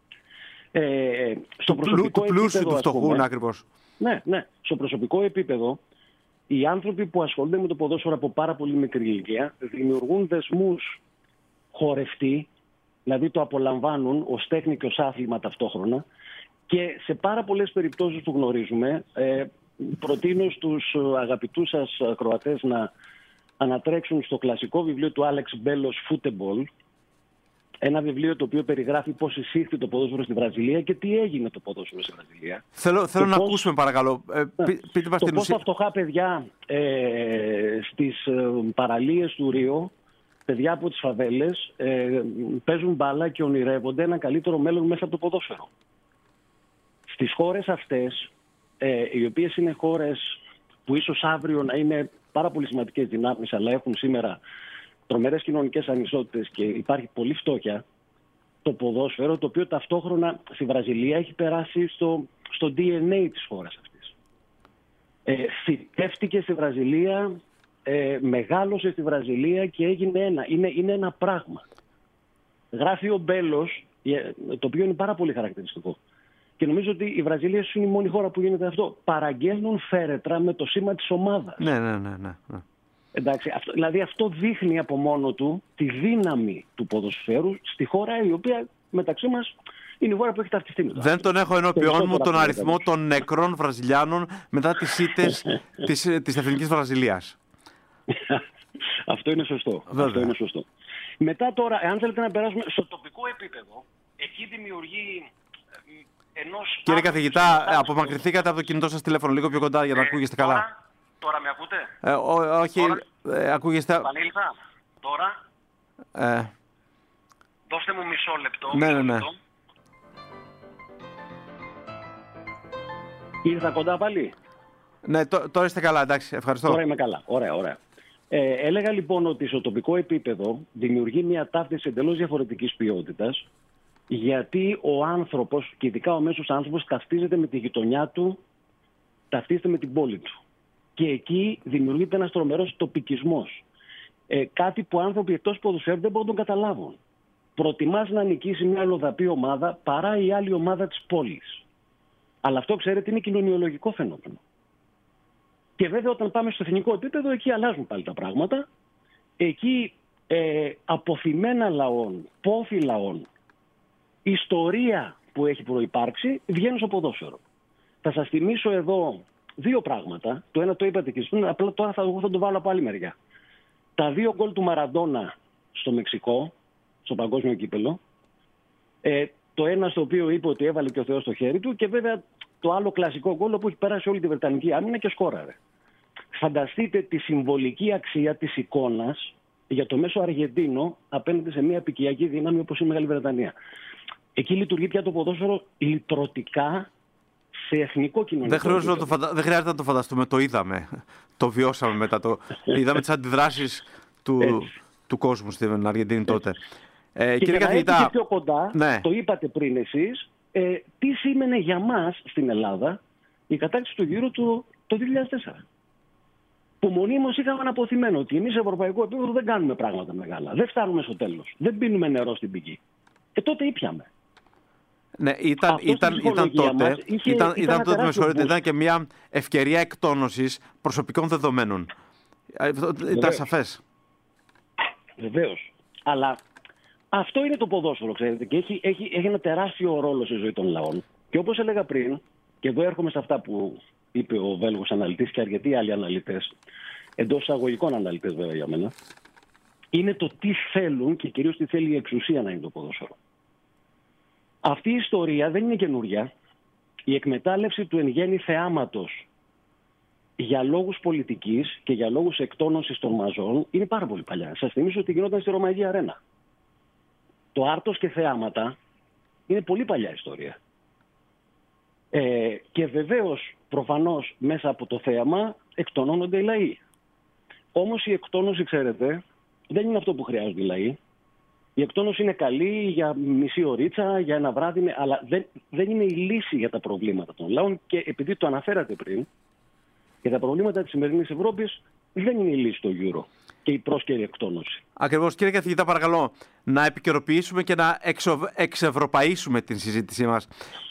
[SPEAKER 3] Στο προσωπικό
[SPEAKER 2] του πλούσιου,
[SPEAKER 3] επίπεδο,
[SPEAKER 2] του φτωχού, ακριβώς.
[SPEAKER 3] Ναι. Στο προσωπικό επίπεδο, οι άνθρωποι που ασχολούνται με το ποδόσφαιρο από πάρα πολύ μικρή ηλικία δημιουργούν δεσμούς χορευτοί, δηλαδή το απολαμβάνουν ως τέχνη και ως άθλημα ταυτόχρονα, και σε πάρα πολλές περιπτώσεις που γνωρίζουμε, προτείνω στους αγαπητούς σας ακροατές να ανατρέξουν στο κλασικό βιβλίο του Άλεξ Μπέλος «Football», ένα βιβλίο το οποίο περιγράφει πώς εισήχθη το ποδόσφαιρο στη Βραζιλία και τι έγινε το ποδόσφαιρο στη Βραζιλία.
[SPEAKER 2] Θέλω να ακούσουμε, παρακαλώ. Πείτε μας την
[SPEAKER 3] πώς τα φτωχά παιδιά στις παραλίες του Ρίο, παιδιά από τις φαβέλες, παίζουν μπάλα και ονειρεύονται ένα καλύτερο μέλλον μέσα από το ποδόσφαιρο. Στις χώρες αυτές, οι οποίες είναι χώρες που ίσως αύριο να είναι πάρα πολύ σημαντικές δυνάμεις, αλλά έχουν σήμερα τρομερές κοινωνικές ανισότητες και υπάρχει πολλή φτώχεια, το ποδόσφαιρο, το οποίο ταυτόχρονα στη Βραζιλία έχει περάσει στο DNA της χώρας αυτής. Φυτεύτηκε στη Βραζιλία, μεγάλωσε στη Βραζιλία και έγινε ένα. Είναι ένα πράγμα. Γράφει ο Μπέλος, το οποίο είναι πάρα πολύ χαρακτηριστικό. Και νομίζω ότι η Βραζιλία είναι η μόνη χώρα που γίνεται αυτό. Παραγγέλνουν φέρετρα με το σήμα της ομάδας.
[SPEAKER 2] Ναι.
[SPEAKER 3] Εντάξει, δηλαδή αυτό δείχνει από μόνο του τη δύναμη του ποδοσφαίρου στη χώρα η οποία μεταξύ μας είναι η χώρα που έχει ταυτιστεί με το.
[SPEAKER 2] Δεν τον έχω ενώπιόν μου τον αριθμό των νεκρών Βραζιλιάνων μετά τις ήττες της Εθνικής Βραζιλίας.
[SPEAKER 3] Αυτό είναι σωστό. Μετά τώρα, εάν θέλετε να περάσουμε στο τοπικό επίπεδο, εκεί δημιουργεί ενός...
[SPEAKER 2] Κύριε καθηγητά, απομακρυνθήκατε από το κινητό σας τηλέφωνο λίγο πιο κοντά για να ακούγεστε καλά.
[SPEAKER 3] Τώρα με ακούτε?
[SPEAKER 2] Όχι, ακούγεστε...
[SPEAKER 3] Επανήλθα. Τώρα. Δώστε μου μισό λεπτό.
[SPEAKER 2] Ναι.
[SPEAKER 3] Ήρθα κοντά πάλι.
[SPEAKER 2] Ναι, τώρα είστε καλά, εντάξει, ευχαριστώ.
[SPEAKER 3] Τώρα είμαι καλά, ωραία. Έλεγα λοιπόν ότι στο τοπικό επίπεδο δημιουργεί μια ταύτιση εντελώς διαφορετικής ποιότητας, γιατί ο άνθρωπος, και ειδικά ο μέσος άνθρωπος, ταυτίζεται με τη γειτονιά του, ταυτίζεται με την πόλη του. Και εκεί δημιουργείται ένας τρομερός τοπικισμός. Κάτι που άνθρωποι εκτός ποδοσφαίρου δεν μπορούν να τον καταλάβουν. Προτιμάς να νικήσει μια αλλοδαπή ομάδα παρά η άλλη ομάδα της πόλης. Αλλά αυτό, ξέρετε, είναι κοινωνιολογικό φαινόμενο. Και βέβαια όταν πάμε στο εθνικό επίπεδο, εκεί αλλάζουν πάλι τα πράγματα. Εκεί αποθυμένα λαών, πόθη λαών, ιστορία που έχει προϋπάρξει, βγαίνουν στο ποδόσφαιρο. Θα σας θυμίσω εδώ δύο πράγματα. Το ένα το είπατε και εσείς, απλά τώρα εγώ θα το βάλω από άλλη μεριά. Τα 2 γκολ του Μαραντόνα στο Μεξικό, στο παγκόσμιο κύπελο. Το ένα στο οποίο είπε ότι έβαλε και ο Θεός στο χέρι του, και βέβαια το άλλο κλασικό γκολ που έχει περάσει όλη τη Βρετανική άμυνα και σκόραρε. Φανταστείτε τη συμβολική αξία της εικόνας για το μέσο Αργεντίνο απέναντι σε μια επικιακή δύναμη όπως η Μεγάλη Βρετανία. Εκεί λειτουργεί πια το ποδόσφαιρο λυτρωτικά σε εθνικό κοινωνικό.
[SPEAKER 2] Δεν χρειάζεται να το φανταστούμε, το είδαμε. Το βιώσαμε μετά. Είδαμε τις αντιδράσεις του κόσμου στην Αργεντίνη τότε.
[SPEAKER 3] Και
[SPEAKER 2] κύριε καθηγητά,
[SPEAKER 3] και πιο κοντά,
[SPEAKER 2] ναι.
[SPEAKER 3] Το είπατε πριν εσείς, τι σήμαινε για μας στην Ελλάδα η κατάκτηση του Euro το 2004. Που μονίμως είχαμε αποθυμένο ότι εμείς σε ευρωπαϊκό επίπεδο δεν κάνουμε πράγματα μεγάλα. Δεν φτάνουμε στο τέλος. Δεν πίνουμε νερό στην πηγή. Και τότε ήπιαμε.
[SPEAKER 2] Ναι, ήταν τότε, ήταν και μια ευκαιρία εκτόνωσης προσωπικών δεδομένων. Ήταν σαφές.
[SPEAKER 3] Βεβαίως. Αλλά αυτό είναι το ποδόσφαιρο, ξέρετε, και έχει ένα τεράστιο ρόλο στη ζωή των λαών. Και όπως έλεγα πριν, και εδώ έρχομαι σε αυτά που είπε ο Βέλγος αναλυτής και αρκετοί άλλοι αναλυτές, εντός εισαγωγικών αναλυτές βέβαια για μένα, είναι το τι θέλουν και κυρίως τι θέλει η εξουσία να είναι το ποδόσφαιρο. Αυτή η ιστορία δεν είναι καινούρια. Η εκμετάλλευση του εν γέννη θεάματος για λόγους πολιτικής και για λόγους εκτόνωσης των μαζών είναι πάρα πολύ παλιά. Σας θυμίσω ότι γινόταν στη Ρωμαϊκή Αρένα. Το άρτος και θεάματα είναι πολύ παλιά ιστορία. Και βεβαίως, προφανώς, μέσα από το θέαμα εκτονώνονται οι λαοί. Όμως η εκτόνωση, ξέρετε, δεν είναι αυτό που χρειάζονται οι λαοί. Η εκτόνωση είναι καλή για μισή ωρίτσα, για ένα βράδυ, αλλά δεν είναι η λύση για τα προβλήματα των λαών. Και επειδή το αναφέρατε πριν, για τα προβλήματα της σημερινής Ευρώπης δεν είναι η λύση το Euro και η πρόσκαιρη εκτόνωση.
[SPEAKER 2] Ακριβώς. Κύριε καθηγητά, παρακαλώ να επικαιροποιήσουμε και να εξευρωπαίσουμε την συζήτησή μας.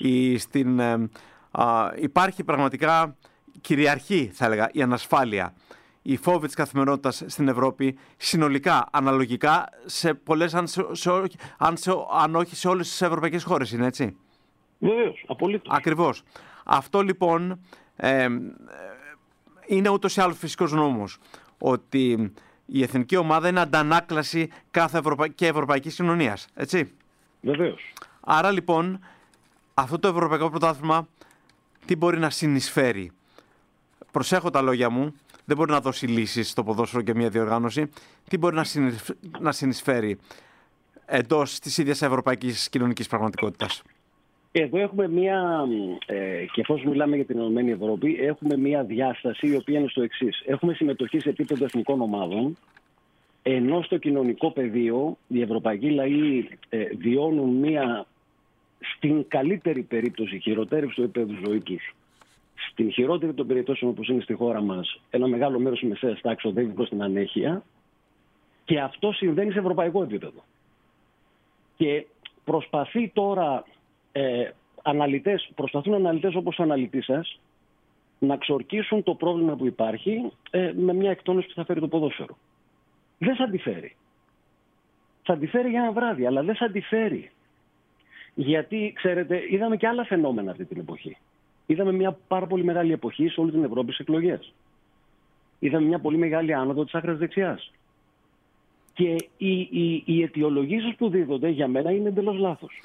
[SPEAKER 2] Υπάρχει πραγματικά, κυριαρχή θα έλεγα, η ανασφάλεια, η φόβη της καθημερινότητας στην Ευρώπη συνολικά, αναλογικά σε πολλές, αν όχι σε όλες τις ευρωπαϊκές χώρες, είναι έτσι?
[SPEAKER 3] Βεβαίως, απολύτως.
[SPEAKER 2] Ακριβώς. Αυτό λοιπόν είναι ούτως ή άλλως φυσικός νόμος, ότι η εθνική ομάδα είναι αντανάκλαση κάθε ευρωπαϊκής κοινωνίας, έτσι?
[SPEAKER 3] Βεβαίως.
[SPEAKER 2] Άρα λοιπόν αυτό το ευρωπαϊκό πρωτάθλημα τι μπορεί να συνεισφέρει? Προσέχω τα λόγια μου, δεν μπορεί να δώσει λύσεις στο ποδόσφαιρο και μια διοργάνωση. Τι μπορεί να συνεισφέρει εντός της ίδιας ευρωπαϊκής κοινωνικής πραγματικότητας?
[SPEAKER 3] Εδώ έχουμε και εφόσον μιλάμε για την Ενωμένη Ευρώπη, έχουμε μία διάσταση η οποία είναι στο εξής. Έχουμε συμμετοχή σε επίπεδο εθνικών ομάδων, ενώ στο κοινωνικό πεδίο οι ευρωπαϊκοί λαοί βιώνουν μία, στην καλύτερη περίπτωση, χειροτέρευση του επίπεδου ζωής τους. Στην χειρότερη των περιπτώσεων, όπως είναι στη χώρα μας, ένα μεγάλο μέρος της μεσαίας τάξης οδεύει προς την ανέχεια, και αυτό συμβαίνει σε ευρωπαϊκό επίπεδο. Και προσπαθεί τώρα προσπαθούν αναλυτές όπως ο αναλυτής σας να ξορκίσουν το πρόβλημα που υπάρχει με μια εκτόνωση που θα φέρει το ποδόσφαιρο. Δεν θα τη φέρει. Θα τη φέρει για ένα βράδυ, αλλά δεν θα τη φέρει. Γιατί, ξέρετε, είδαμε και άλλα φαινόμενα αυτή την εποχή. Είδαμε μια πάρα πολύ μεγάλη εποχή σε όλη την Ευρώπη στις εκλογές. Είδαμε μια πολύ μεγάλη άνοδο της άκρας δεξιάς. Και οι αιτιολογήσεις που δίδονται για μένα είναι εντελώς λάθος.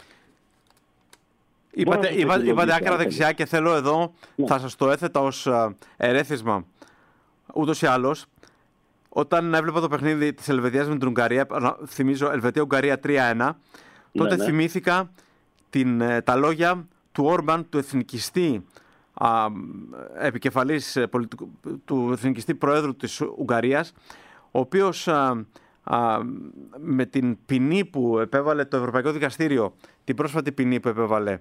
[SPEAKER 2] Είπατε άκρα δεξιά και θέλω εδώ, θα σας το έθετα ως ερέθισμα. Ούτως ή άλλως, όταν έβλεπα το παιχνίδι της Ελβετίας με την Ουγγαρία, θυμίζω Ελβετία-Ουγγαρία 3-1, τότε θυμήθηκα τα λόγια του Όρμπαν, του εθνικιστή επικεφαλής του εθνικιστή προέδρου της Ουγγαρίας, ο οποίος με την ποινή που επέβαλε το Ευρωπαϊκό Δικαστήριο, την πρόσφατη ποινή που επέβαλε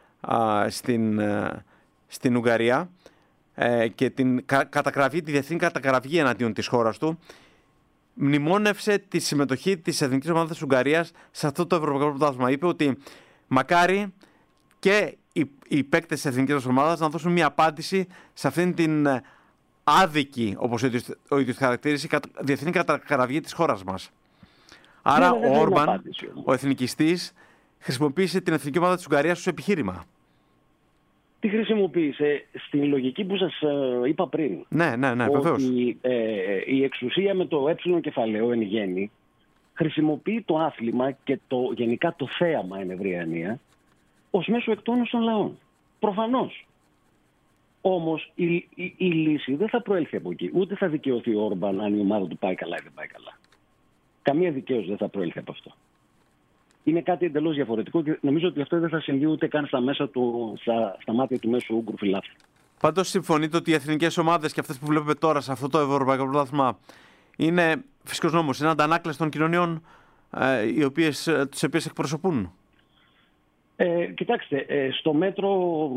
[SPEAKER 2] στην Ουγγαρία και την τη διεθνή κατακραυγή εναντίον της χώρας του, μνημόνευσε τη συμμετοχή της εθνικής ομάδας της Ουγγαρίας σε αυτό το ευρωπαϊκό πρωτάθλημα. Είπε ότι μακάρι και οι παίκτες της εθνικής ομάδας να δώσουν μια απάντηση σε αυτήν την άδικη, όπως ο ίδιος χαρακτήρισε, διεθνή κατακραυγή της χώρας μας. Άρα ο Όρμπαν, ο εθνικιστής, χρησιμοποίησε την εθνική ομάδα της Ουγγαρίας ως επιχείρημα.
[SPEAKER 3] Τι χρησιμοποίησε? Στην λογική που σας είπα πριν.
[SPEAKER 2] Ναι, βεβαίως.
[SPEAKER 3] Ότι η εξουσία με το κεφαλαίο εν γέννη χρησιμοποιεί το άθλημα και γενικά το θέαμα εν ευρεία έννοια ως μέσο εκτόνωσης των λαών. Προφανώς. Όμως η λύση δεν θα προέλθει από εκεί. Ούτε θα δικαιωθεί ο Όρμπαν αν η ομάδα του πάει καλά ή δεν πάει καλά. Καμία δικαίωση δεν θα προέλθει από αυτό. Είναι κάτι εντελώς διαφορετικό και νομίζω ότι αυτό δεν θα συμβεί ούτε καν στα μάτια του μέσου Ούγκρου φιλάθλου.
[SPEAKER 2] Πάντως συμφωνείτε ότι οι εθνικές ομάδες και αυτές που βλέπουμε τώρα σε αυτό το ευρωπαϊκό πρωτάθλημα είναι φυσικός νόμος, είναι αντανάκλαση των κοινωνιών τις οποίες εκπροσωπούν?
[SPEAKER 3] Κοιτάξτε, στο μέτρο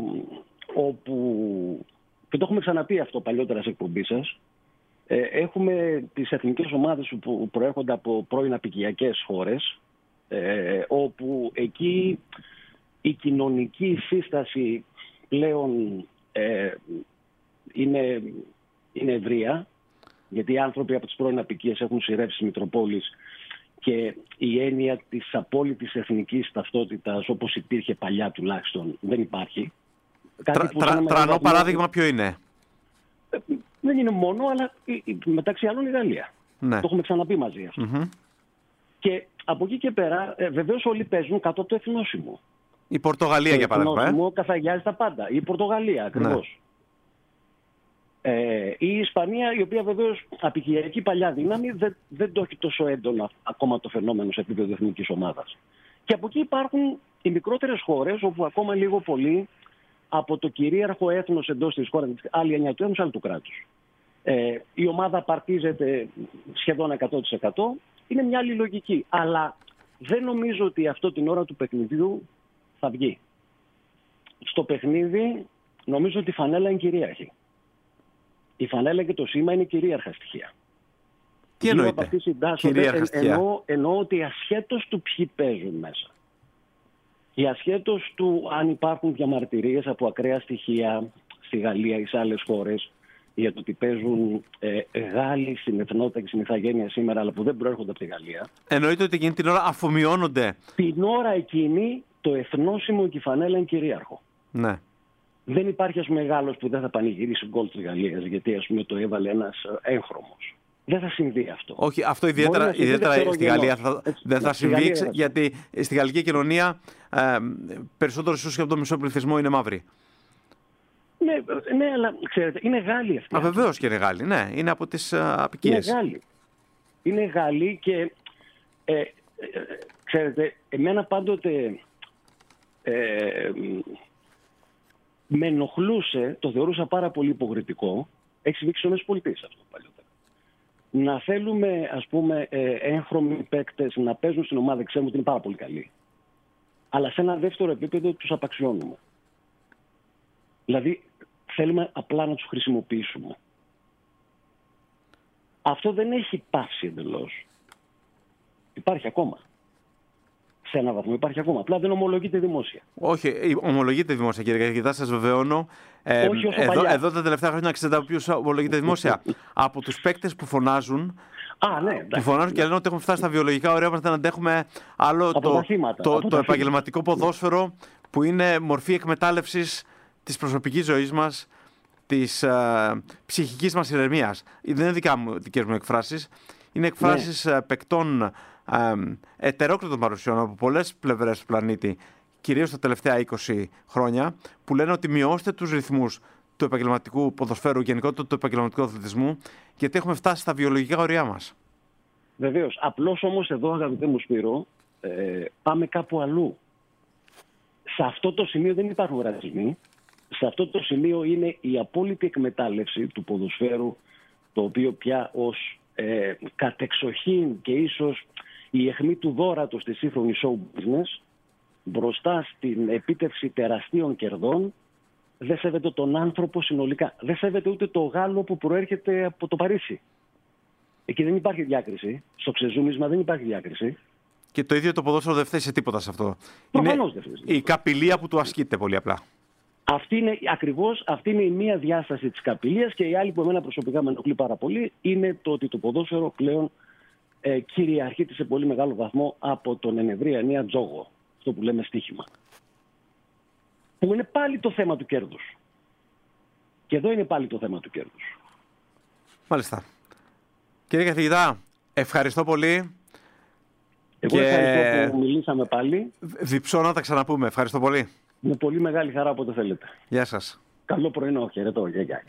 [SPEAKER 3] όπου, και το έχουμε ξαναπεί αυτό παλιότερα σε εκπομπή σας, έχουμε τις εθνικές ομάδες που προέρχονται από πρώην απικιακές χώρες, όπου εκεί η κοινωνική σύσταση πλέον είναι ευρεία, γιατί οι άνθρωποι από τις πρώην απικίες έχουν σειρεύσει στις Μητροπόλεις και η έννοια της απόλυτης εθνικής ταυτότητας, όπως υπήρχε παλιά τουλάχιστον, δεν υπάρχει.
[SPEAKER 2] Τρανό παράδειγμα ποιο είναι?
[SPEAKER 3] Δεν είναι μόνο, αλλά μεταξύ άλλων η Γαλλία.
[SPEAKER 2] Ναι.
[SPEAKER 3] Το έχουμε ξαναπεί μαζί αυτό.
[SPEAKER 2] Mm-hmm.
[SPEAKER 3] Και από εκεί και πέρα, βεβαίως όλοι παίζουν κάτω από το εθνόσημο.
[SPEAKER 2] Η Πορτογαλία, για παράδειγμα.
[SPEAKER 3] Το εθνόσημο καθαγιάζει τα πάντα. Η Πορτογαλία, ακριβώς. Ναι. Η Ισπανία, η οποία βεβαίως απικιακή παλιά δύναμη, δεν το έχει τόσο έντονα ακόμα το φαινόμενο σε επίπεδο εθνικής ομάδας. Και από εκεί υπάρχουν οι μικρότερες χώρες, όπου ακόμα λίγο πολύ από το κυρίαρχο έθνος εντός της χώρας, άλλη έννοια του έθνους, άλλη του κράτους. Η ομάδα παρτίζεται σχεδόν 100%. Είναι μια άλλη λογική. Αλλά δεν νομίζω ότι αυτό την ώρα του παιχνιδιού θα βγει. Στο παιχνίδι νομίζω ότι η φανέλα είναι κυρίαρχη. Η φανέλα και το σήμα είναι κυρίαρχα στοιχεία.
[SPEAKER 2] Τι εννοείτε?
[SPEAKER 3] Κυρίαρχα στοιχεία. Εννοώ ότι ασχέτως του ποιοι παίζουν μέσα και ασχέτως του αν υπάρχουν διαμαρτυρίες από ακραία στοιχεία στη Γαλλία ή σε άλλες χώρες για το ότι παίζουν Γάλλοι στην εθνότητα και στην ηθαγένεια σήμερα, αλλά που δεν προέρχονται από τη Γαλλία.
[SPEAKER 2] Εννοείται ότι εκείνη την ώρα αφομοιώνονται.
[SPEAKER 3] Την ώρα εκείνη το εθνόσημο και η φανέλα είναι κυρίαρχο.
[SPEAKER 2] Ναι.
[SPEAKER 3] Δεν υπάρχει ας πούμε Γάλλος που δεν θα πανηγυρίσει γκολ της Γαλλίας γιατί ας πούμε το έβαλε ένας έγχρωμος. Δεν θα συμβεί αυτό.
[SPEAKER 2] Όχι, αυτό ιδιαίτερα στη Γαλλία δεν θα συμβεί, γιατί στη γαλλική κοινωνία περισσότερο ίσως και από το μισό πληθυσμό είναι μαύροι.
[SPEAKER 3] Ναι, αλλά ξέρετε, είναι Γάλλοι αυτοί.
[SPEAKER 2] Βεβαίως και είναι Γάλλοι, ναι. Είναι από τις απικίες.
[SPEAKER 3] Είναι Γάλλοι και ξέρετε, εμένα πάντοτε με ενοχλούσε, το θεωρούσα πάρα πολύ υποκριτικό, έχει συμβεί στις ΗΠΑ αυτό παλιότερα. Να θέλουμε, ας πούμε, έγχρωμοι παίκτες να παίζουν στην ομάδα, ξέρουμε ότι είναι πάρα πολύ καλοί. Αλλά σε ένα δεύτερο επίπεδο τους απαξιώνουμε. Δηλαδή, θέλουμε απλά να τους χρησιμοποιήσουμε. Αυτό δεν έχει πάυσει εντελώς. Υπάρχει ακόμα. Σε έναν βαθμό υπάρχει ακόμα. Απλά δεν ομολογείται δημόσια.
[SPEAKER 2] Όχι, ομολογείται δημόσια, κύριε Καγητά, σας βεβαιώνω. Εδώ τα τελευταία χρόνια, ξέρετε ποιος ομολογείται δημόσια? Από τους παίκτες που φωνάζουν. Που φωνάζουν και λένε ότι έχουμε φτάσει στα βιολογικά ωριά μας, δεν αντέχουμε άλλο το επαγγελματικό ποδόσφαιρο, που είναι μορφή εκμετάλλευσης της προσωπικής ζωής μας, της ψυχικής μας ηρεμίας. Δεν είναι δικές μου εκφράσεις. Είναι εκφράσεις παικτών ετερόκλητων παρουσιών από πολλές πλευρές του πλανήτη, κυρίως τα τελευταία 20 χρόνια, που λένε ότι μειώστε τους ρυθμούς του επαγγελματικού ποδοσφαίρου, γενικότερα του επαγγελματικού αθλητισμού, γιατί έχουμε φτάσει στα βιολογικά ωριά μας. Βεβαίως.
[SPEAKER 3] Απλώς όμως εδώ, αγαπητέ μου Σπύρο, πάμε κάπου αλλού. Σε αυτό το σημείο δεν υπάρχουν ρατσισμοί. Σε αυτό το σημείο είναι η απόλυτη εκμετάλλευση του ποδοσφαίρου, το οποίο πια ως κατεξοχήν και ίσως η αιχμή του δώρατος στη σύγχρονη show business, μπροστά στην επίτευξη τεραστίων κερδών, δεν σέβεται τον άνθρωπο συνολικά. Δεν σέβεται ούτε το Γάλλο που προέρχεται από το Παρίσι. Εκεί δεν υπάρχει διάκριση. Στο ξεζούμισμα δεν υπάρχει διάκριση.
[SPEAKER 2] Και το ίδιο το ποδόσφαιρο δεν φταίει σε τίποτα σε αυτό.
[SPEAKER 3] Προφανώς δεν φταίει.
[SPEAKER 2] Η καπηλεία που του ασκείται πολύ απλά.
[SPEAKER 3] Αυτή είναι η μία διάσταση της καπηλείας, και η άλλη που εμένα προσωπικά με ενοχλεί πάρα πολύ είναι το ότι το ποδόσφαιρο πλέον κυριαρχείται σε πολύ μεγάλο βαθμό από τον εν ευρεία ενία τζόγο, αυτό που λέμε στοίχημα. που είναι πάλι το θέμα του κέρδους. Και εδώ είναι πάλι το θέμα του κέρδους.
[SPEAKER 2] Μάλιστα. Κύριε καθηγητά, ευχαριστώ πολύ.
[SPEAKER 3] Εγώ ευχαριστώ που μιλήσαμε πάλι.
[SPEAKER 2] Διψώ να τα ξαναπούμε. Ευχαριστώ πολύ.
[SPEAKER 3] Με πολύ μεγάλη χαρά όποτε θέλετε.
[SPEAKER 2] Γεια σας.
[SPEAKER 3] Καλό πρωινό. Χαιρετώ. Γεια.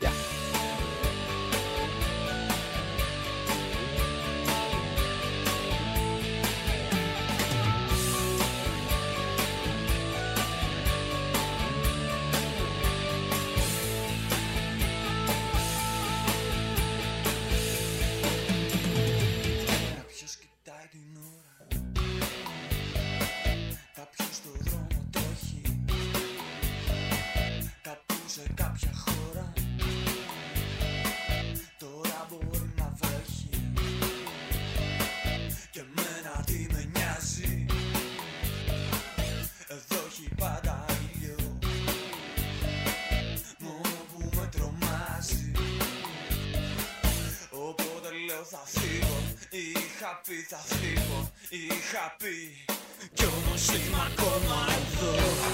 [SPEAKER 4] Θα φύγω, είχα πει, κι όμως είμαι ακόμα εδώ.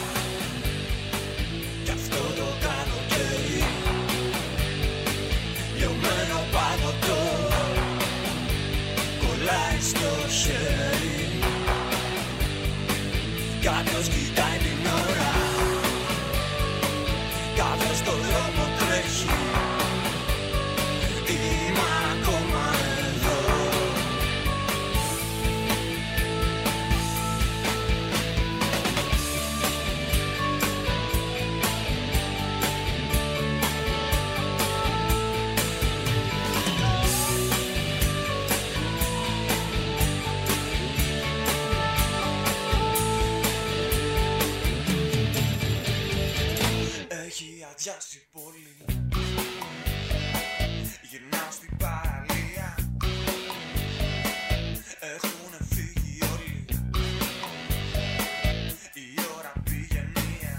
[SPEAKER 4] Κι αυτό το καλοκαίρι, λιωμένο παγωτό, κολλάει στο χέρι. Κάποιος κοιτάει την ώρα, κάποιος στον δρόμο τρέχει. Είμαι ακόμα εδώ. Αδειάσει πολύ. Γυρνάω στην παραλία. Έχουνε φύγει όλοι. Η ώρα πήγε μία.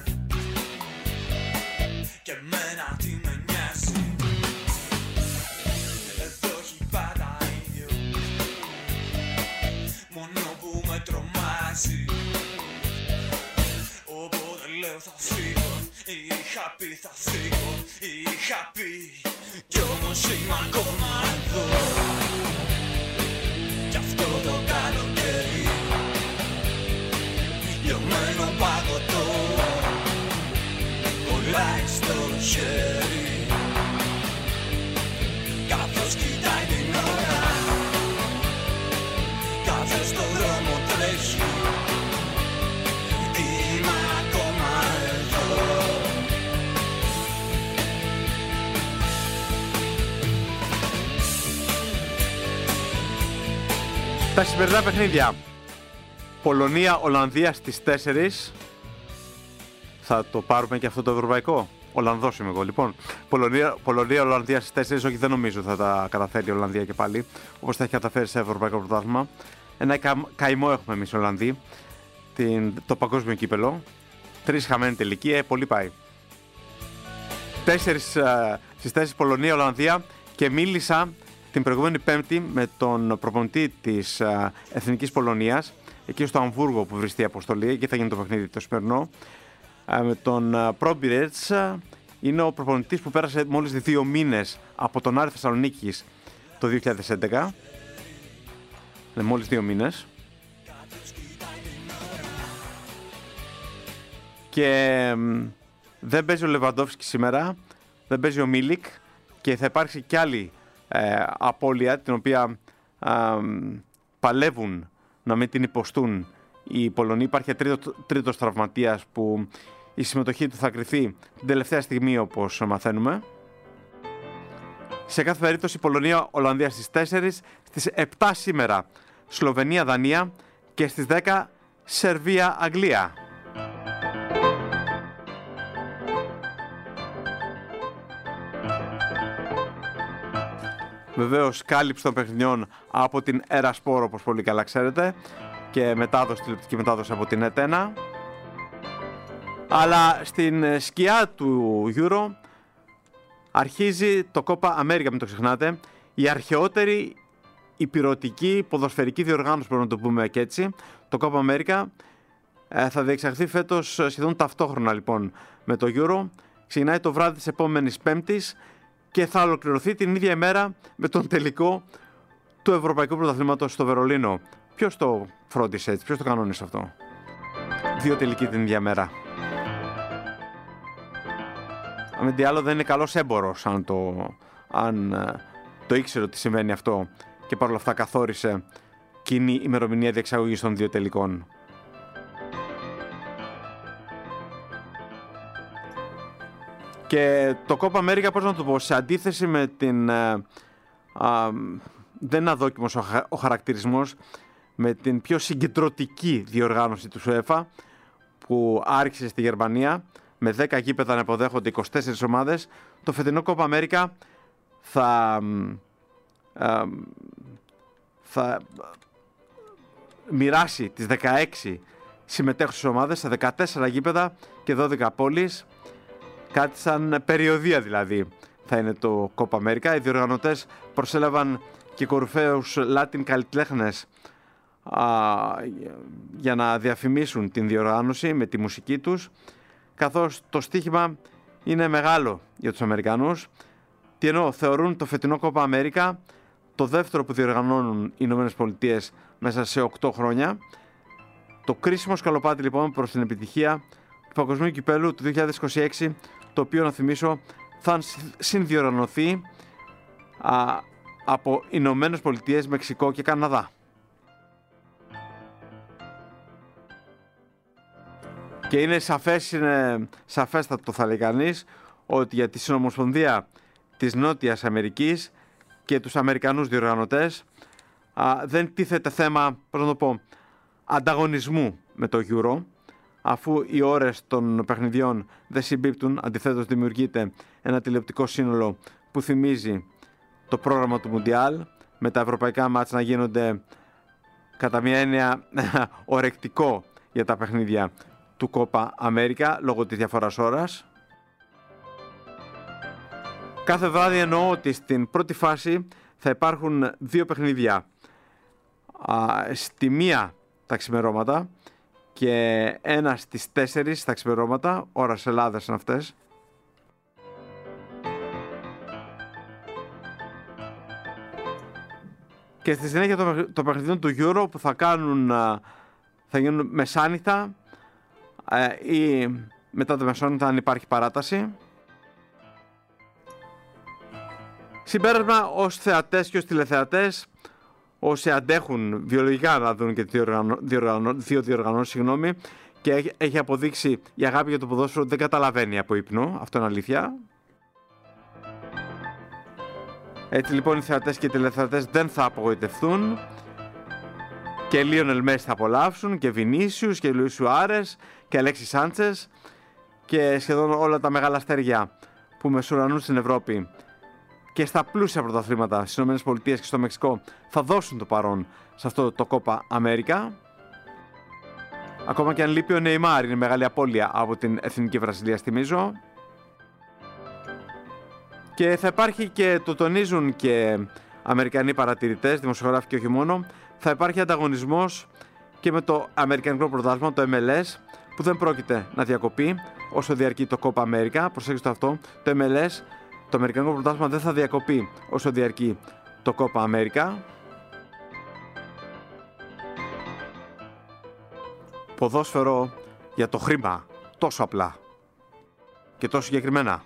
[SPEAKER 4] Και μένα τι με νοιάζει. Εδώ έχει πάντα ίδιο. Μόνο που με τρομάζει. Οπότε λέω θα φύγω. Είχα πει θα φύγω, είχα πει, κι όμως είμαι ακόμα εδώ. Κι αυτό το καλοκαίρι, λιωμένο παγωτό, κολλάει στο χέρι. Κάποιος κοιτάει την ώρα, κάποιος στον δρόμο τρέχει. Είμαι ακόμα εδώ.
[SPEAKER 2] Τα σημερινά παιχνίδια. Πολωνία-Ολλανδία στις 4. Θα το πάρουμε και αυτό το ευρωπαϊκό. Ολλανδός είμαι εγώ λοιπόν. Πολωνία-Ολλανδία στις 4. Όχι, δεν νομίζω θα τα καταφέρει η Ολλανδία και πάλι. Όπως τα έχει καταφέρει σε ευρωπαϊκό πρωτάθλημα. Ένα καημό έχουμε εμείς οι Ολλανδοί. Το παγκόσμιο κύπελο. 3 χαμένη τελική. Πολύ πάει. 4 στις 4 Πολωνία-Ολλανδία. Και μίλησα την προηγούμενη Πέμπτη με τον προπονητή της Εθνικής Πολωνίας, εκεί στο Αμβούργο που βρίσκεται η αποστολή, εκεί θα γίνει το παιχνίδι το σημερινό, με τον Πρόμπιρετς. Είναι ο προπονητής που πέρασε μόλις 2 μήνες από τον Άρη Θεσσαλονίκης το 2011. Είναι μόλις 2 μήνες. Και δεν παίζει ο Λεβαντόφσκι σήμερα, δεν παίζει ο Μίλικ και θα υπάρξει κι άλλη απώλεια, την οποία παλεύουν να μην την υποστούν οι Πολωνοί. Υπάρχει τρίτος τραυματίας που η συμμετοχή του θα κριθεί την τελευταία στιγμή, όπως μαθαίνουμε. Σε κάθε περίπτωση Πολωνία-Ολλανδία στις 4, στις 7 σήμερα Σλοβενία-Δανία και στις 10 Σερβία-Αγγλία. Βεβαίως κάλυψη των παιχνιδιών από την Ερασπόρο, όπως πολύ καλά ξέρετε, και τηλεοπτική μετάδοση από την ΕΤΕΝΑ. Αλλά στην σκιά του Euro αρχίζει το Copa America, μην το ξεχνάτε, η αρχαιότερη υπηρωτική ποδοσφαιρική διοργάνωση, μπορούμε να το πούμε και έτσι. Το Copa America Θα διεξαχθεί φέτος σχεδόν ταυτόχρονα λοιπόν με το Euro. Ξεκινάει το βράδυ της επόμενης Πέμπτης και θα ολοκληρωθεί την ίδια ημέρα με τον τελικό του Ευρωπαϊκού Πρωταθλήματος στο Βερολίνο. Ποιος το φρόντισε έτσι, ποιος το κανόνισε αυτό? 2 τελικοί την ίδια μέρα. Αν τι άλλο δεν είναι καλός έμπορος αν το ήξερε ότι σημαίνει αυτό και παρόλα αυτά καθόρισε κοινή ημερομηνία διεξαγωγής των 2 τελικών. Και το Copa America, πώς να το πω, σε αντίθεση με την... δεν είναι αδόκιμος ο χαρακτηρισμός, με την πιο συγκεντρωτική διοργάνωση του UEFA που άρχισε στη Γερμανία με 10 γήπεδα να υποδέχονται 24 ομάδες. Το φετινό Copa America θα μοιράσει τις 16 συμμετέχουσες ομάδες σε 14 γήπεδα και 12 πόλεις. Κάτι σαν περιοδία δηλαδή θα είναι το Copa America. Οι διοργανωτές προσέλαβαν και κορυφαίους Latin καλλιτέχνες για να διαφημίσουν την διοργάνωση με τη μουσική τους, καθώς το στοίχημα είναι μεγάλο για τους Αμερικανούς. Τι εννοώ, θεωρούν το φετινό Copa America το δεύτερο που διοργανώνουν οι Ηνωμένες Πολιτείες μέσα σε 8 χρόνια. Το κρίσιμο σκαλοπάτι λοιπόν προς την επιτυχία του Παγκοσμίου Κυπέλλου του 2026, το οποίο, να θυμίσω, θα συνδιοργανωθεί από Ηνωμένες Πολιτείες, Μεξικό και Καναδά. Και είναι σαφέστατο, θα λέει κανείς, ότι για τη Συνομοσπονδία της Νότιας Αμερικής και τους Αμερικανούς διοργανωτές δεν τίθεται θέμα, πώς να το πω, ανταγωνισμού με το Euro, αφού οι ώρες των παιχνιδιών δεν συμπίπτουν. Αντιθέτως δημιουργείται ένα τηλεοπτικό σύνολο που θυμίζει το πρόγραμμα του Μουντιάλ, με τα ευρωπαϊκά μάτς να γίνονται κατά μια έννοια ορεκτικό για τα παιχνίδια του Copa America λόγω της διαφοράς ώρας. Κάθε βράδυ εννοώ ότι στην πρώτη φάση θα υπάρχουν 2 παιχνίδια. Στη μία τα ξημερώματα και ένα στις 4 τα ξημερώματα, ώρας Ελλάδας είναι αυτές. Και στη συνέχεια το παιχνιδιών του Euro που θα γίνουν μεσάνυχτα ή μετά το μεσόνυχτα αν υπάρχει παράταση. Συμπέρασμα, ως θεατές και ως τηλεθεατές, όσοι αντέχουν βιολογικά να δουν και δύο διοργανώσεις, και έχει αποδείξει η αγάπη για το ποδόσφαιρο δεν καταλαβαίνει από ύπνο, αυτό είναι αλήθεια. Έτσι λοιπόν οι θεατές και οι τηλεθεατές δεν θα απογοητευτούν και Λίονελ Μέση θα απολαύσουν και Βινίσιους και Λουίς Σουάρες και Αλέξης Σάντσες και σχεδόν όλα τα μεγάλα αστέρια που μεσουρανούν στην Ευρώπη και στα πλούσια πρωταθλήματα στις ΗΠΑ και στο Μεξικό θα δώσουν το παρόν σε αυτό το Copa America. Ακόμα και αν λείπει ο Νεϊμάρ, είναι μεγάλη απώλεια από την Εθνική Βραζιλία, θυμίζω. Και θα υπάρχει, και το τονίζουν και Αμερικανοί παρατηρητές, δημοσιογράφοι και όχι μόνο, θα υπάρχει ανταγωνισμός και με το Αμερικανικό Πρωτάθλημα, το MLS, που δεν πρόκειται να διακοπεί όσο διαρκεί το Copa America. Προσέξτε αυτό, το MLS, το Αμερικανικό Πρωτάθλημα, δεν θα διακοπεί όσο διαρκεί το Copa America. Ποδόσφαιρο για το χρήμα, τόσο απλά και τόσο συγκεκριμένα.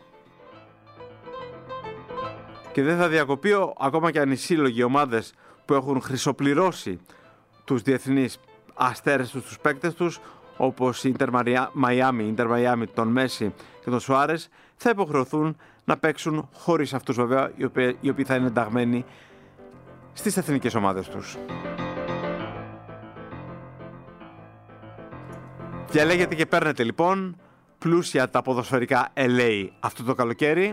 [SPEAKER 2] Και δεν θα διακοπεί ακόμα και αν οι σύλλογοι, ομάδες που έχουν χρυσοπληρώσει τους διεθνείς αστέρες τους, τους παίκτες τους, όπως η Ιντερ Μαϊάμι, τον Μέση και τον Σουάρες, θα υποχρεωθούν να παίξουν χωρίς αυτούς βέβαια, οι οποίοι θα είναι ενταγμένοι στις εθνικές ομάδες τους. Διαλέγετε και παίρνετε λοιπόν πλούσια τα ποδοσφαιρικά LA αυτό το καλοκαίρι.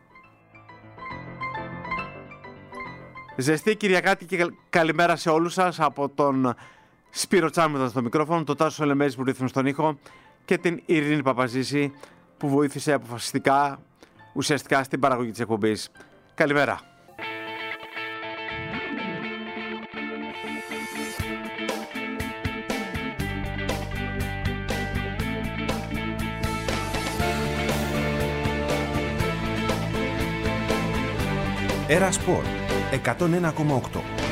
[SPEAKER 2] Ζεστή Κυριακάτη και καλημέρα σε όλους σας από τον Σπύρο Τσάμιδα στο μικρόφωνο, τον Τάσο Σολεμέζη που ρύθμισε στον ήχο και την Ειρήνη Παπαζήση που βοήθησε αποφασιστικά ουσιαστικά στην παραγωγή της εκπομπής. Καλημέρα.
[SPEAKER 5] Έρα Σπορ 101,8.